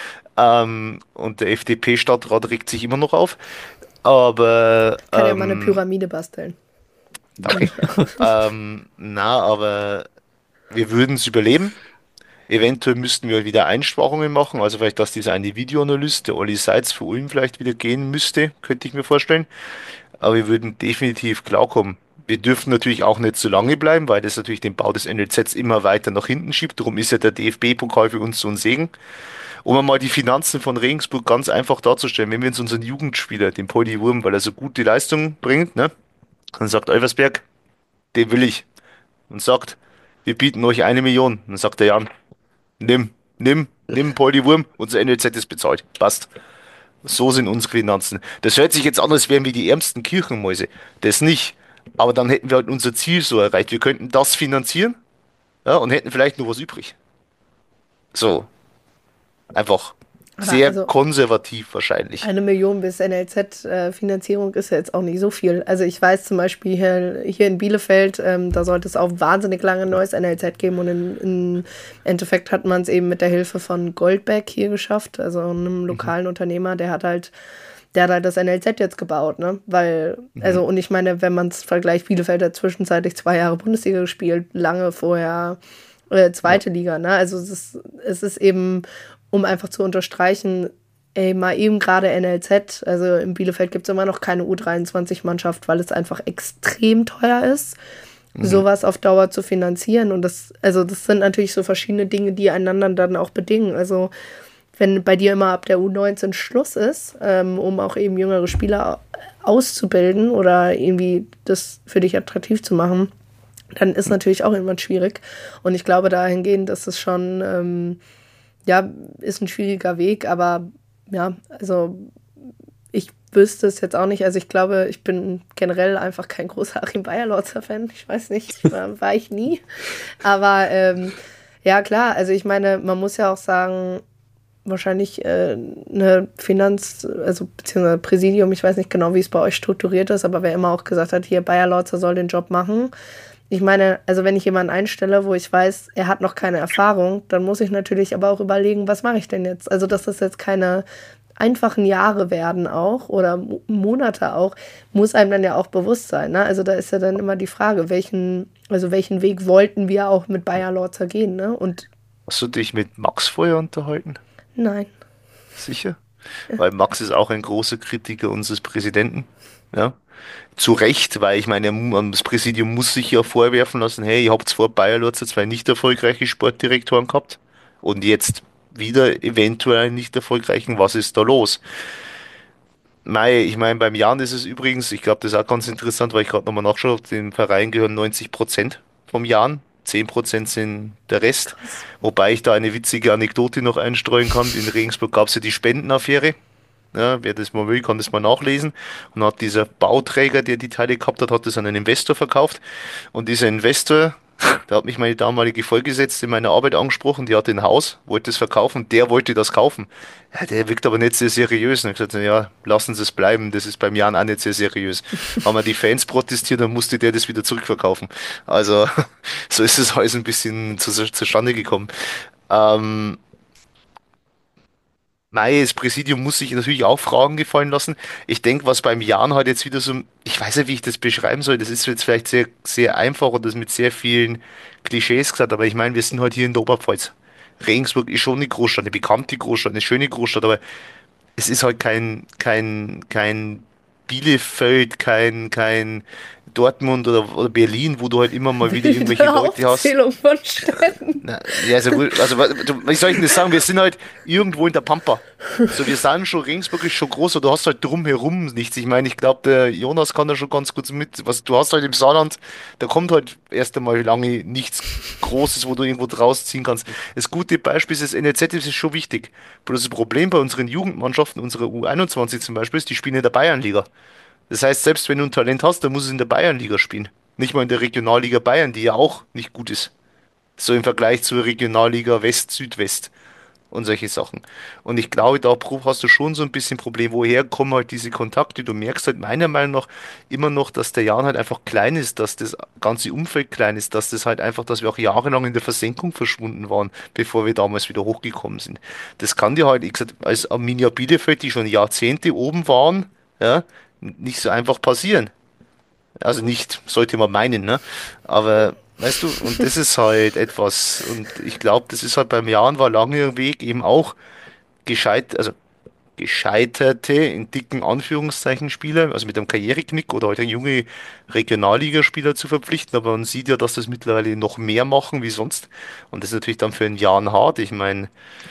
Und der FDP-Stadtrat regt sich immer noch auf. Aber kann ja mal eine Pyramide basteln. danke. Na, aber wir würden es überleben. Eventuell müssten wir wieder Einsparungen machen, also vielleicht, dass dieser eine Videoanalyst, der Olli Seitz für Ulm vielleicht wieder gehen müsste, könnte ich mir vorstellen. Aber wir würden definitiv klarkommen. Wir dürfen natürlich auch nicht zu lange bleiben, weil das natürlich den Bau des NLZs immer weiter nach hinten schiebt. Darum ist ja der DFB-Pokal für uns so ein Segen. Um einmal die Finanzen von Regensburg ganz einfach darzustellen, wenn wir uns unseren Jugendspieler, den Poldi Wurm, weil er so gute Leistungen bringt, ne, dann sagt Elversberg, den will ich. Und sagt, wir bieten euch 1 Million. Dann sagt der Jan, nimm Poldi Wurm, unser NLZ ist bezahlt. Passt. So sind unsere Finanzen. Das hört sich jetzt an, als wären wir die ärmsten Kirchenmäuse. Das nicht. Aber dann hätten wir halt unser Ziel so erreicht. Wir könnten das finanzieren, ja, und hätten vielleicht nur was übrig. So. Einfach Aber sehr also konservativ wahrscheinlich. 1 Million bis NLZ-Finanzierung ist ja jetzt auch nicht so viel. Also ich weiß zum Beispiel hier in Bielefeld, da sollte es auch wahnsinnig lange ein neues NLZ geben und im Endeffekt hat man es eben mit der Hilfe von Goldbeck hier geschafft, also einem lokalen Unternehmer, der hat halt das NLZ jetzt gebaut, ne? Weil, also, und ich meine, wenn man es vergleicht, Bielefeld hat zwischenzeitlich 2 Jahre Bundesliga gespielt, lange vorher zweite Liga, ne? Also es ist eben, um einfach zu unterstreichen, ey, mal eben gerade NLZ, also in Bielefeld gibt es immer noch keine U23-Mannschaft, weil es einfach extrem teuer ist, sowas auf Dauer zu finanzieren. Und das sind natürlich so verschiedene Dinge, die einander dann auch bedingen. Also wenn bei dir immer ab der U19 Schluss ist, um auch eben jüngere Spieler auszubilden oder irgendwie das für dich attraktiv zu machen, dann ist natürlich auch irgendwann schwierig. Und ich glaube, dahingehend ist es schon, ja, ist ein schwieriger Weg, aber ja, also ich wüsste es jetzt auch nicht. Also ich glaube, ich bin generell einfach kein großer Achim Bayerlotzer-Fan. Ich weiß nicht, war ich nie. Aber ja, klar, also ich meine, man muss ja auch sagen, wahrscheinlich eine also beziehungsweise Präsidium, ich weiß nicht genau, wie es bei euch strukturiert ist, aber wer immer auch gesagt hat, hier Bayer Lorzer soll den Job machen. Ich meine, also wenn ich jemanden einstelle, wo ich weiß, er hat noch keine Erfahrung, dann muss ich natürlich aber auch überlegen, was mache ich denn jetzt? Also dass das jetzt keine einfachen Jahre werden auch oder Monate auch, muss einem dann ja auch bewusst sein. Ne? Also da ist ja dann immer die Frage, welchen Weg wollten wir auch mit Bayer Lorzer gehen? Ne? Und Hast du dich mit Max vorher unterhalten? nein. Sicher? Weil Max ist auch ein großer Kritiker unseres Präsidenten. Ja. Zu Recht, weil ich meine, das Präsidium muss sich ja vorwerfen lassen, hey, ihr habt vor Bayer Lorzer 2 nicht erfolgreiche Sportdirektoren gehabt und jetzt wieder eventuell einen nicht erfolgreichen, was ist da los? Mei, ich meine, beim Jan ist es übrigens, ich glaube, das ist auch ganz interessant, weil ich gerade nochmal nachschaue, dem Verein gehören 90% vom Jan, 10% sind der Rest. Krass. Wobei ich da eine witzige Anekdote noch einstreuen kann. In Regensburg gab es ja die Spendenaffäre. Ja, wer das mal will, kann das mal nachlesen. Und hat dieser Bauträger, der die Teile gehabt hat, hat das an einen Investor verkauft. Und dieser Investor, da hat mich meine damalige Vorgesetzte in meiner Arbeit angesprochen, die hatte ein Haus, wollte es verkaufen, der wollte das kaufen. Ja, der wirkt aber nicht sehr seriös. Und ich gesagt, ja, lassen Sie es bleiben, das ist beim Jan auch nicht sehr seriös. Haben wir die Fans protestiert, dann musste der das wieder zurückverkaufen. Also, so ist es alles ein bisschen zustande gekommen. Ähm, Mei, das Präsidium muss sich natürlich auch Fragen gefallen lassen. Ich denke, was beim Jan halt jetzt wieder so, ich weiß nicht, wie ich das beschreiben soll. Das ist jetzt vielleicht sehr, sehr einfach und das mit sehr vielen Klischees gesagt, aber ich meine, wir sind halt hier in der Oberpfalz. Regensburg ist schon eine Großstadt, eine bekannte Großstadt, eine schöne Großstadt, aber es ist halt kein Bielefeld, kein Dortmund oder Berlin, wo du halt immer mal wieder irgendwelche Eine Leute hast. Aufzählung von Städten. Na, ja, wie soll ich denn das sagen? Wir sind halt irgendwo in der Pampa. So, wir sind schon, Regensburg ist schon groß, aber du hast halt drumherum nichts. Ich meine, ich glaube, der Jonas kann da schon ganz gut mit. Was du hast halt im Saarland, da kommt halt erst einmal lange nichts Großes, wo du irgendwo draus ziehen kannst. Das gute Beispiel ist das NLZ, das ist schon wichtig. Bloß das Problem bei unseren Jugendmannschaften, unserer U21 zum Beispiel, ist, die spielen in der Bayernliga. Das heißt, selbst wenn du ein Talent hast, dann muss es in der Bayernliga spielen. Nicht mal in der Regionalliga Bayern, die ja auch nicht gut ist. So im Vergleich zur Regionalliga West, Südwest und solche Sachen. Und ich glaube, da hast du schon so ein bisschen Problem, woher kommen halt diese Kontakte. Du merkst halt meiner Meinung nach immer noch, dass der Jan halt einfach klein ist, dass das ganze Umfeld klein ist, dass das halt einfach, dass wir auch jahrelang in der Versenkung verschwunden waren, bevor wir damals wieder hochgekommen sind. Das kann dir halt, ich gesagt, als Arminia Bielefeld, die schon Jahrzehnte oben waren, ja, nicht so einfach passieren. Also nicht, sollte man meinen, ne? Aber weißt du, und das ist halt etwas, und ich glaube, das ist halt beim Jan war lange Weg eben auch also gescheiterte, in dicken Anführungszeichen Spieler, also mit einem Karriereknick oder halt ein junge Regionalligaspieler zu verpflichten, aber man sieht ja, dass das mittlerweile noch mehr machen wie sonst. Und das ist natürlich dann für einen Jan hart. Ich meine,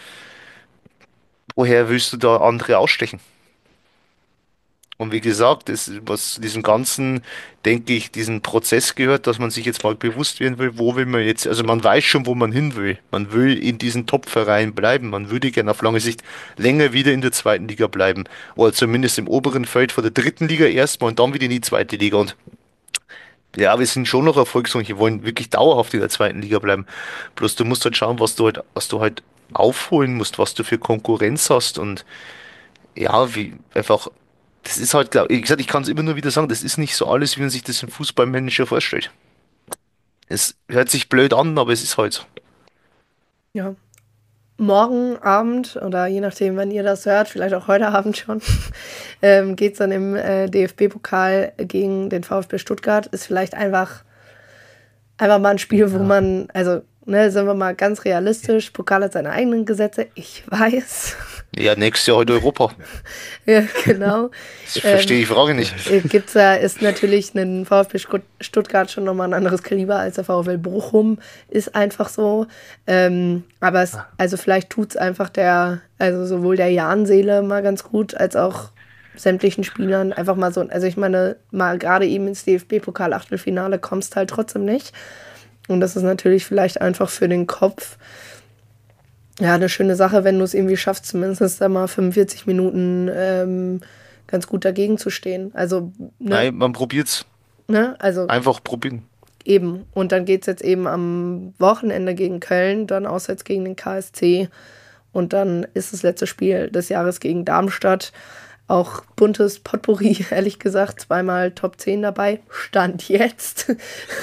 woher willst du da andere ausstechen? Und wie gesagt, was zu diesem ganzen, denke ich, diesen Prozess gehört, dass man sich jetzt mal bewusst werden will, wo will man jetzt, also man weiß schon, wo man hin will. Man will in diesen Top-Vereinen bleiben. Man würde gerne auf lange Sicht länger wieder in der zweiten Liga bleiben. Oder zumindest im oberen Feld vor der dritten Liga erstmal und dann wieder in die zweite Liga. Und ja, wir sind schon noch erfolgreich. Wir wollen wirklich dauerhaft in der zweiten Liga bleiben. Bloß du musst halt schauen, was du halt aufholen musst, was du für Konkurrenz hast und ja, wie einfach, das ist halt, wie gesagt, ich kann es immer nur wieder sagen, das ist nicht so alles, wie man sich das im Fußballmanager vorstellt. Es hört sich blöd an, aber es ist halt so. Ja. Morgen Abend oder je nachdem, wann ihr das hört, vielleicht auch heute Abend schon, geht es dann im DFB-Pokal gegen den VfB Stuttgart. Ist vielleicht einfach mal ein Spiel, wo man, also, ne, sind wir mal ganz realistisch, Pokal hat seine eigenen Gesetze, ich weiß. Ja, nächstes Jahr heute Europa. Ja, genau. Ich verstehe die Frage nicht. Ist natürlich ein VfB Stuttgart schon nochmal ein anderes Kaliber als der VfL Bochum, ist einfach so. Aber also vielleicht tut es einfach also sowohl der Jan-Seele mal ganz gut, als auch sämtlichen Spielern einfach mal so, also ich meine, mal gerade eben ins DFB-Pokal-Achtelfinale kommst halt trotzdem nicht. Und das ist natürlich vielleicht einfach für den Kopf ja eine schöne Sache, wenn du es irgendwie schaffst, zumindest da mal 45 Minuten ganz gut dagegen zu stehen. Also, ne? Nein, man probiert's. Ne? Also einfach probieren. Eben. Und dann geht's jetzt eben am Wochenende gegen Köln, dann auswärts gegen den KSC. Und dann ist das letzte Spiel des Jahres gegen Darmstadt. Auch buntes Potpourri, ehrlich gesagt, zweimal Top 10 dabei, Stand jetzt.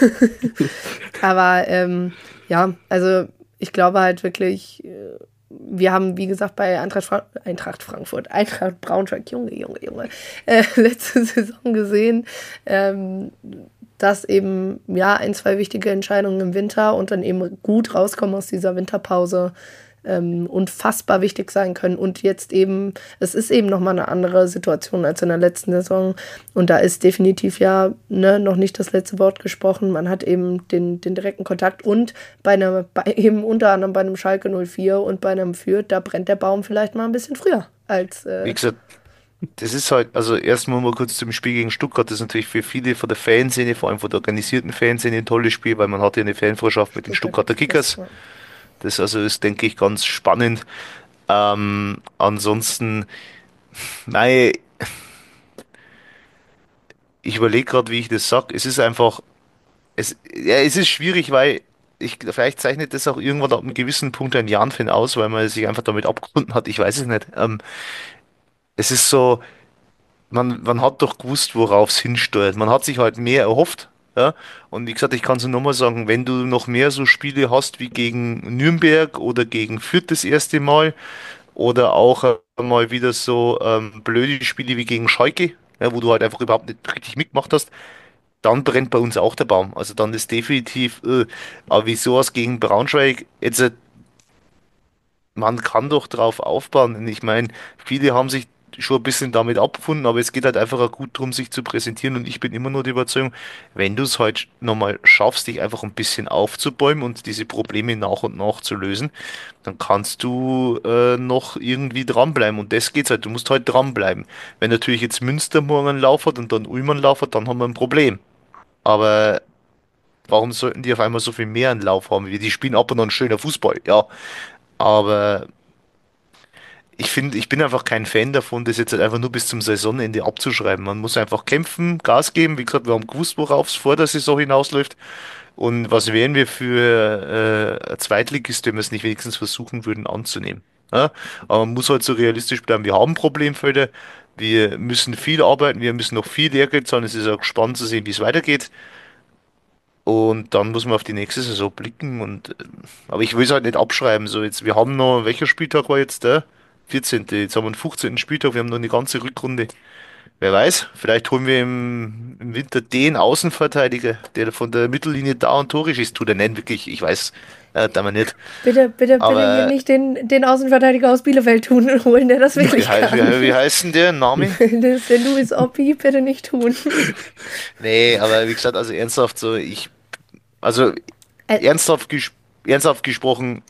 Aber ja, also ich glaube halt wirklich, wir haben, wie gesagt, bei Eintracht Frankfurt, Eintracht Braunschweig, Junge, letzte Saison gesehen, dass eben, ja, 2 wichtige Entscheidungen im Winter und dann eben gut rauskommen aus dieser Winterpause unfassbar wichtig sein können. Und jetzt eben, es ist eben nochmal eine andere Situation als in der letzten Saison. Und da ist definitiv ja noch nicht das letzte Wort gesprochen. Man hat eben den direkten Kontakt und eben unter anderem bei einem Schalke 04 und bei einem Fürth, da brennt der Baum vielleicht mal ein bisschen früher als Wie gesagt, Das ist halt, also erstmal mal kurz zum Spiel gegen Stuttgart, das ist natürlich für viele von der Fanszene, vor allem von der organisierten Fanszene ein tolles Spiel, weil man hat ja eine Fanfreundschaft mit den Super Stuttgarter Kickers. Kickers. Das also ist, denke ich, ganz spannend. Ansonsten, nein, ich überlege gerade, wie ich das sag. Es ist einfach, es ist schwierig, weil vielleicht zeichnet das auch irgendwann ab einem gewissen Punkt ein Jan-Fan aus, weil man sich einfach damit abgefunden hat. Ich weiß es nicht. Es ist so, man hat doch gewusst, worauf es hinsteuert. Man hat sich halt mehr erhofft. Ja? Und wie gesagt, ich kann es nur nochmal sagen, wenn du noch mehr so Spiele hast wie gegen Nürnberg oder gegen Fürth das erste Mal oder auch mal wieder so blöde Spiele wie gegen Schalke, ja, wo du halt einfach überhaupt nicht richtig mitgemacht hast, dann brennt bei uns auch der Baum. Also dann ist definitiv, aber wie sowas gegen Braunschweig, jetzt, man kann doch drauf aufbauen. Und ich meine, viele haben sich schon ein bisschen damit abgefunden, aber es geht halt einfach auch gut darum, sich zu präsentieren. Und ich bin immer nur der Überzeugung, wenn du es halt nochmal schaffst, dich einfach ein bisschen aufzubäumen und diese Probleme nach und nach zu lösen, dann kannst du noch irgendwie dranbleiben. Und das geht's halt. Du musst halt dranbleiben. Wenn natürlich jetzt Münster morgen einen Lauf hat und dann Ulm einen Lauf hat, dann haben wir ein Problem. Aber warum sollten die auf einmal so viel mehr einen Lauf haben? Die spielen ab und an schöner Fußball, ja. Aber ich finde, ich bin einfach kein Fan davon, das jetzt halt einfach nur bis zum Saisonende abzuschreiben. Man muss einfach kämpfen, Gas geben. Wie gesagt, wir haben gewusst, worauf es vor der Saison hinausläuft. Und was wären wir für Zweitligist, wenn wir es nicht wenigstens versuchen würden anzunehmen? Ja? Aber man muss halt so realistisch bleiben. Wir haben Problemfelder. Wir müssen viel arbeiten. Wir müssen noch viel Lehrgeld zahlen. Es ist auch spannend zu sehen, wie es weitergeht. Und dann muss man auf die nächste Saison blicken und aber ich will es halt nicht abschreiben. So jetzt, wir haben noch, welcher Spieltag war jetzt der? 14. Jetzt haben wir den 15. Spieltag, wir haben noch eine ganze Rückrunde. Wer weiß, vielleicht holen wir im Winter den Außenverteidiger, der von der Mittellinie da und Tore schießt. Tut er nicht wirklich, ich weiß, da man nicht. Bitte, bitte, bitte hier Aber nicht den Außenverteidiger aus Bielefeld tun holen, der das wirklich kann. wie heißt denn der Name? Das ist der Luis Oppi, bitte nicht tun. Nee, aber wie gesagt, also ernsthaft so, also Äh, ernsthaft, ernsthaft gesprochen,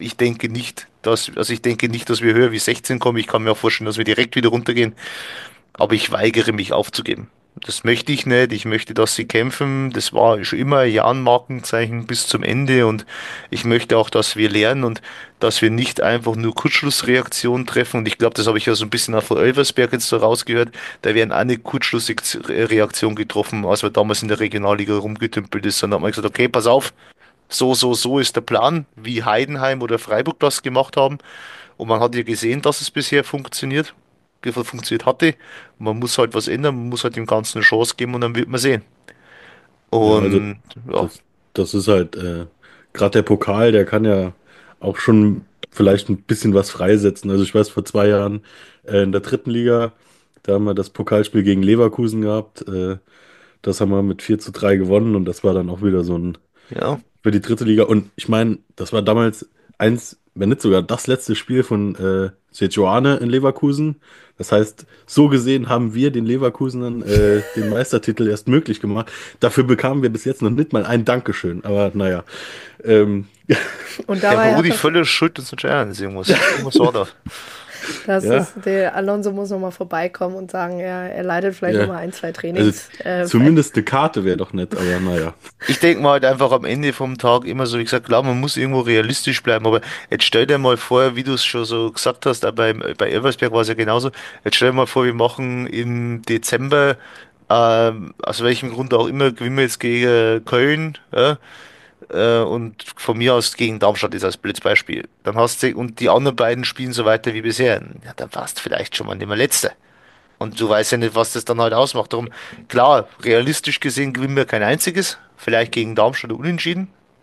ich denke nicht, dass wir höher wie 16 kommen. Ich kann mir auch vorstellen, dass wir direkt wieder runtergehen. Aber ich weigere mich aufzugeben. Das möchte ich nicht. Ich möchte, dass sie kämpfen. Das war schon immer ein Jahn-Markenzeichen bis zum Ende. Und ich möchte auch, dass wir lernen und dass wir nicht einfach nur Kurzschlussreaktionen treffen. Und ich glaube, das habe ich ja so ein bisschen auch von Elversberg jetzt so rausgehört. Da werden eine Kurzschlussreaktion getroffen, als wir damals in der Regionalliga rumgetümpelt ist. Sondern hat man gesagt, okay, pass auf. So ist der Plan, wie Heidenheim oder Freiburg das gemacht haben. Und man hat ja gesehen, dass es bisher funktioniert hatte. Man muss halt was ändern, man muss halt dem Ganzen eine Chance geben und dann wird man sehen. Ja, also Und ja, das ist halt, gerade der Pokal, der kann ja auch schon vielleicht ein bisschen was freisetzen. Also ich weiß, vor 2 Jahren in der dritten Liga, da haben wir das Pokalspiel gegen Leverkusen gehabt. Das haben wir mit 4:3 gewonnen und das war dann auch wieder so ein ja, für die dritte Liga. Und ich meine, das war damals eins, wenn nicht sogar das letzte Spiel von Seoane in Leverkusen. Das heißt, so gesehen haben wir den Leverkusenern den Meistertitel erst möglich gemacht. Dafür bekamen wir bis jetzt noch nicht mal ein Dankeschön. Aber naja. Ähm, Und der dabei hat Rudi das, völlig schuld, dass es irgendwas war da. das ja, ist, der Alonso muss nochmal vorbeikommen und sagen, er leitet vielleicht ja. nochmal ein, zwei Also Trainings. zumindest eine Karte wäre doch nett, aber naja. Ich denke mal halt einfach am Ende vom Tag immer so, wie gesagt, klar, man muss irgendwo realistisch bleiben, aber jetzt stell dir mal vor, wie du es schon so gesagt hast, auch bei Elversberg war es ja genauso, jetzt stell dir mal vor, wir machen im Dezember, aus welchem Grund auch immer, gewinnen wir jetzt gegen Köln, ja, und von mir aus gegen Darmstadt ist als Blitzbeispiel. Dann hast du, und die anderen beiden spielen so weiter wie bisher. Ja, dann warst du vielleicht schon mal nicht mehr Letzter. Und du weißt ja nicht, was das dann halt ausmacht. Darum, klar, realistisch gesehen gewinnen wir kein einziges. Vielleicht gegen Darmstadt unentschieden.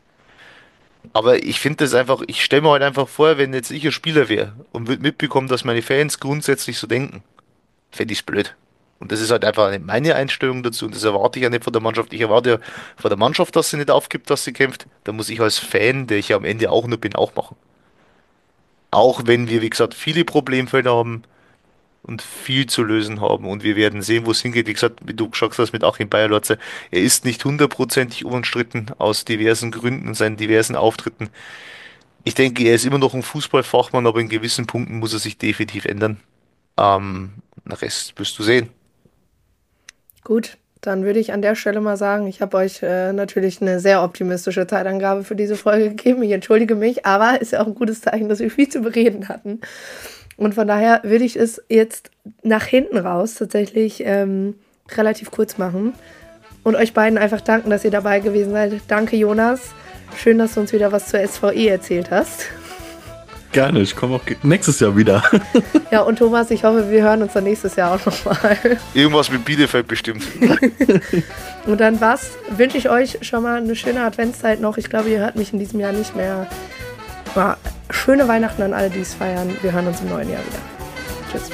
Aber ich finde das einfach, ich stelle mir halt einfach vor, wenn jetzt ich ein Spieler wäre und würde mitbekommen, dass meine Fans grundsätzlich so denken, fände ich es blöd. Und das ist halt einfach nicht meine Einstellung dazu und das erwarte ich ja nicht von der Mannschaft. Ich erwarte ja von der Mannschaft, dass sie nicht aufgibt, dass sie kämpft. Da muss ich als Fan, der ich ja am Ende auch nur bin, auch machen. Auch wenn wir, wie gesagt, viele Problemfelder haben und viel zu lösen haben. Und wir werden sehen, wo es hingeht. Wie gesagt, wie du gesagt hast mit Achim Bayerlotze, er ist nicht hundertprozentig unumstritten aus diversen Gründen und seinen diversen Auftritten. Ich denke, er ist immer noch ein Fußballfachmann, aber in gewissen Punkten muss er sich definitiv ändern. Ähm, den Rest wirst du sehen. Gut, dann würde ich an der Stelle mal sagen, ich habe euch natürlich eine sehr optimistische Zeitangabe für diese Folge gegeben. Ich entschuldige mich, aber ist ja auch ein gutes Zeichen, dass wir viel zu bereden hatten. Und von daher würde ich es jetzt nach hinten raus tatsächlich relativ kurz machen und euch beiden einfach danken, dass ihr dabei gewesen seid. Danke, Jonas. Schön, dass du uns wieder was zur SVE erzählt hast. Gerne, ich komme auch nächstes Jahr wieder. Ja, und Thomas, ich hoffe, wir hören uns dann nächstes Jahr auch nochmal. Irgendwas mit Bielefeld bestimmt. Und dann wünsche ich euch schon mal eine schöne Adventszeit noch. Ich glaube, ihr hört mich in diesem Jahr nicht mehr. Ja, schöne Weihnachten an alle, die es feiern. Wir hören uns im neuen Jahr wieder. Tschüss.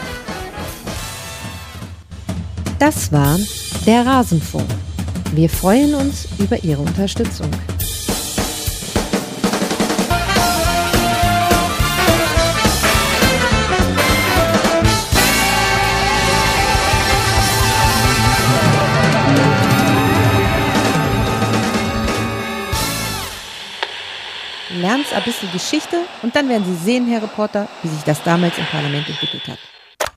Das war der Rasenfunk. Wir freuen uns über Ihre Unterstützung. Lernen ein bisschen Geschichte und dann werden Sie sehen, Herr Reporter, wie sich das damals im Parlament entwickelt hat.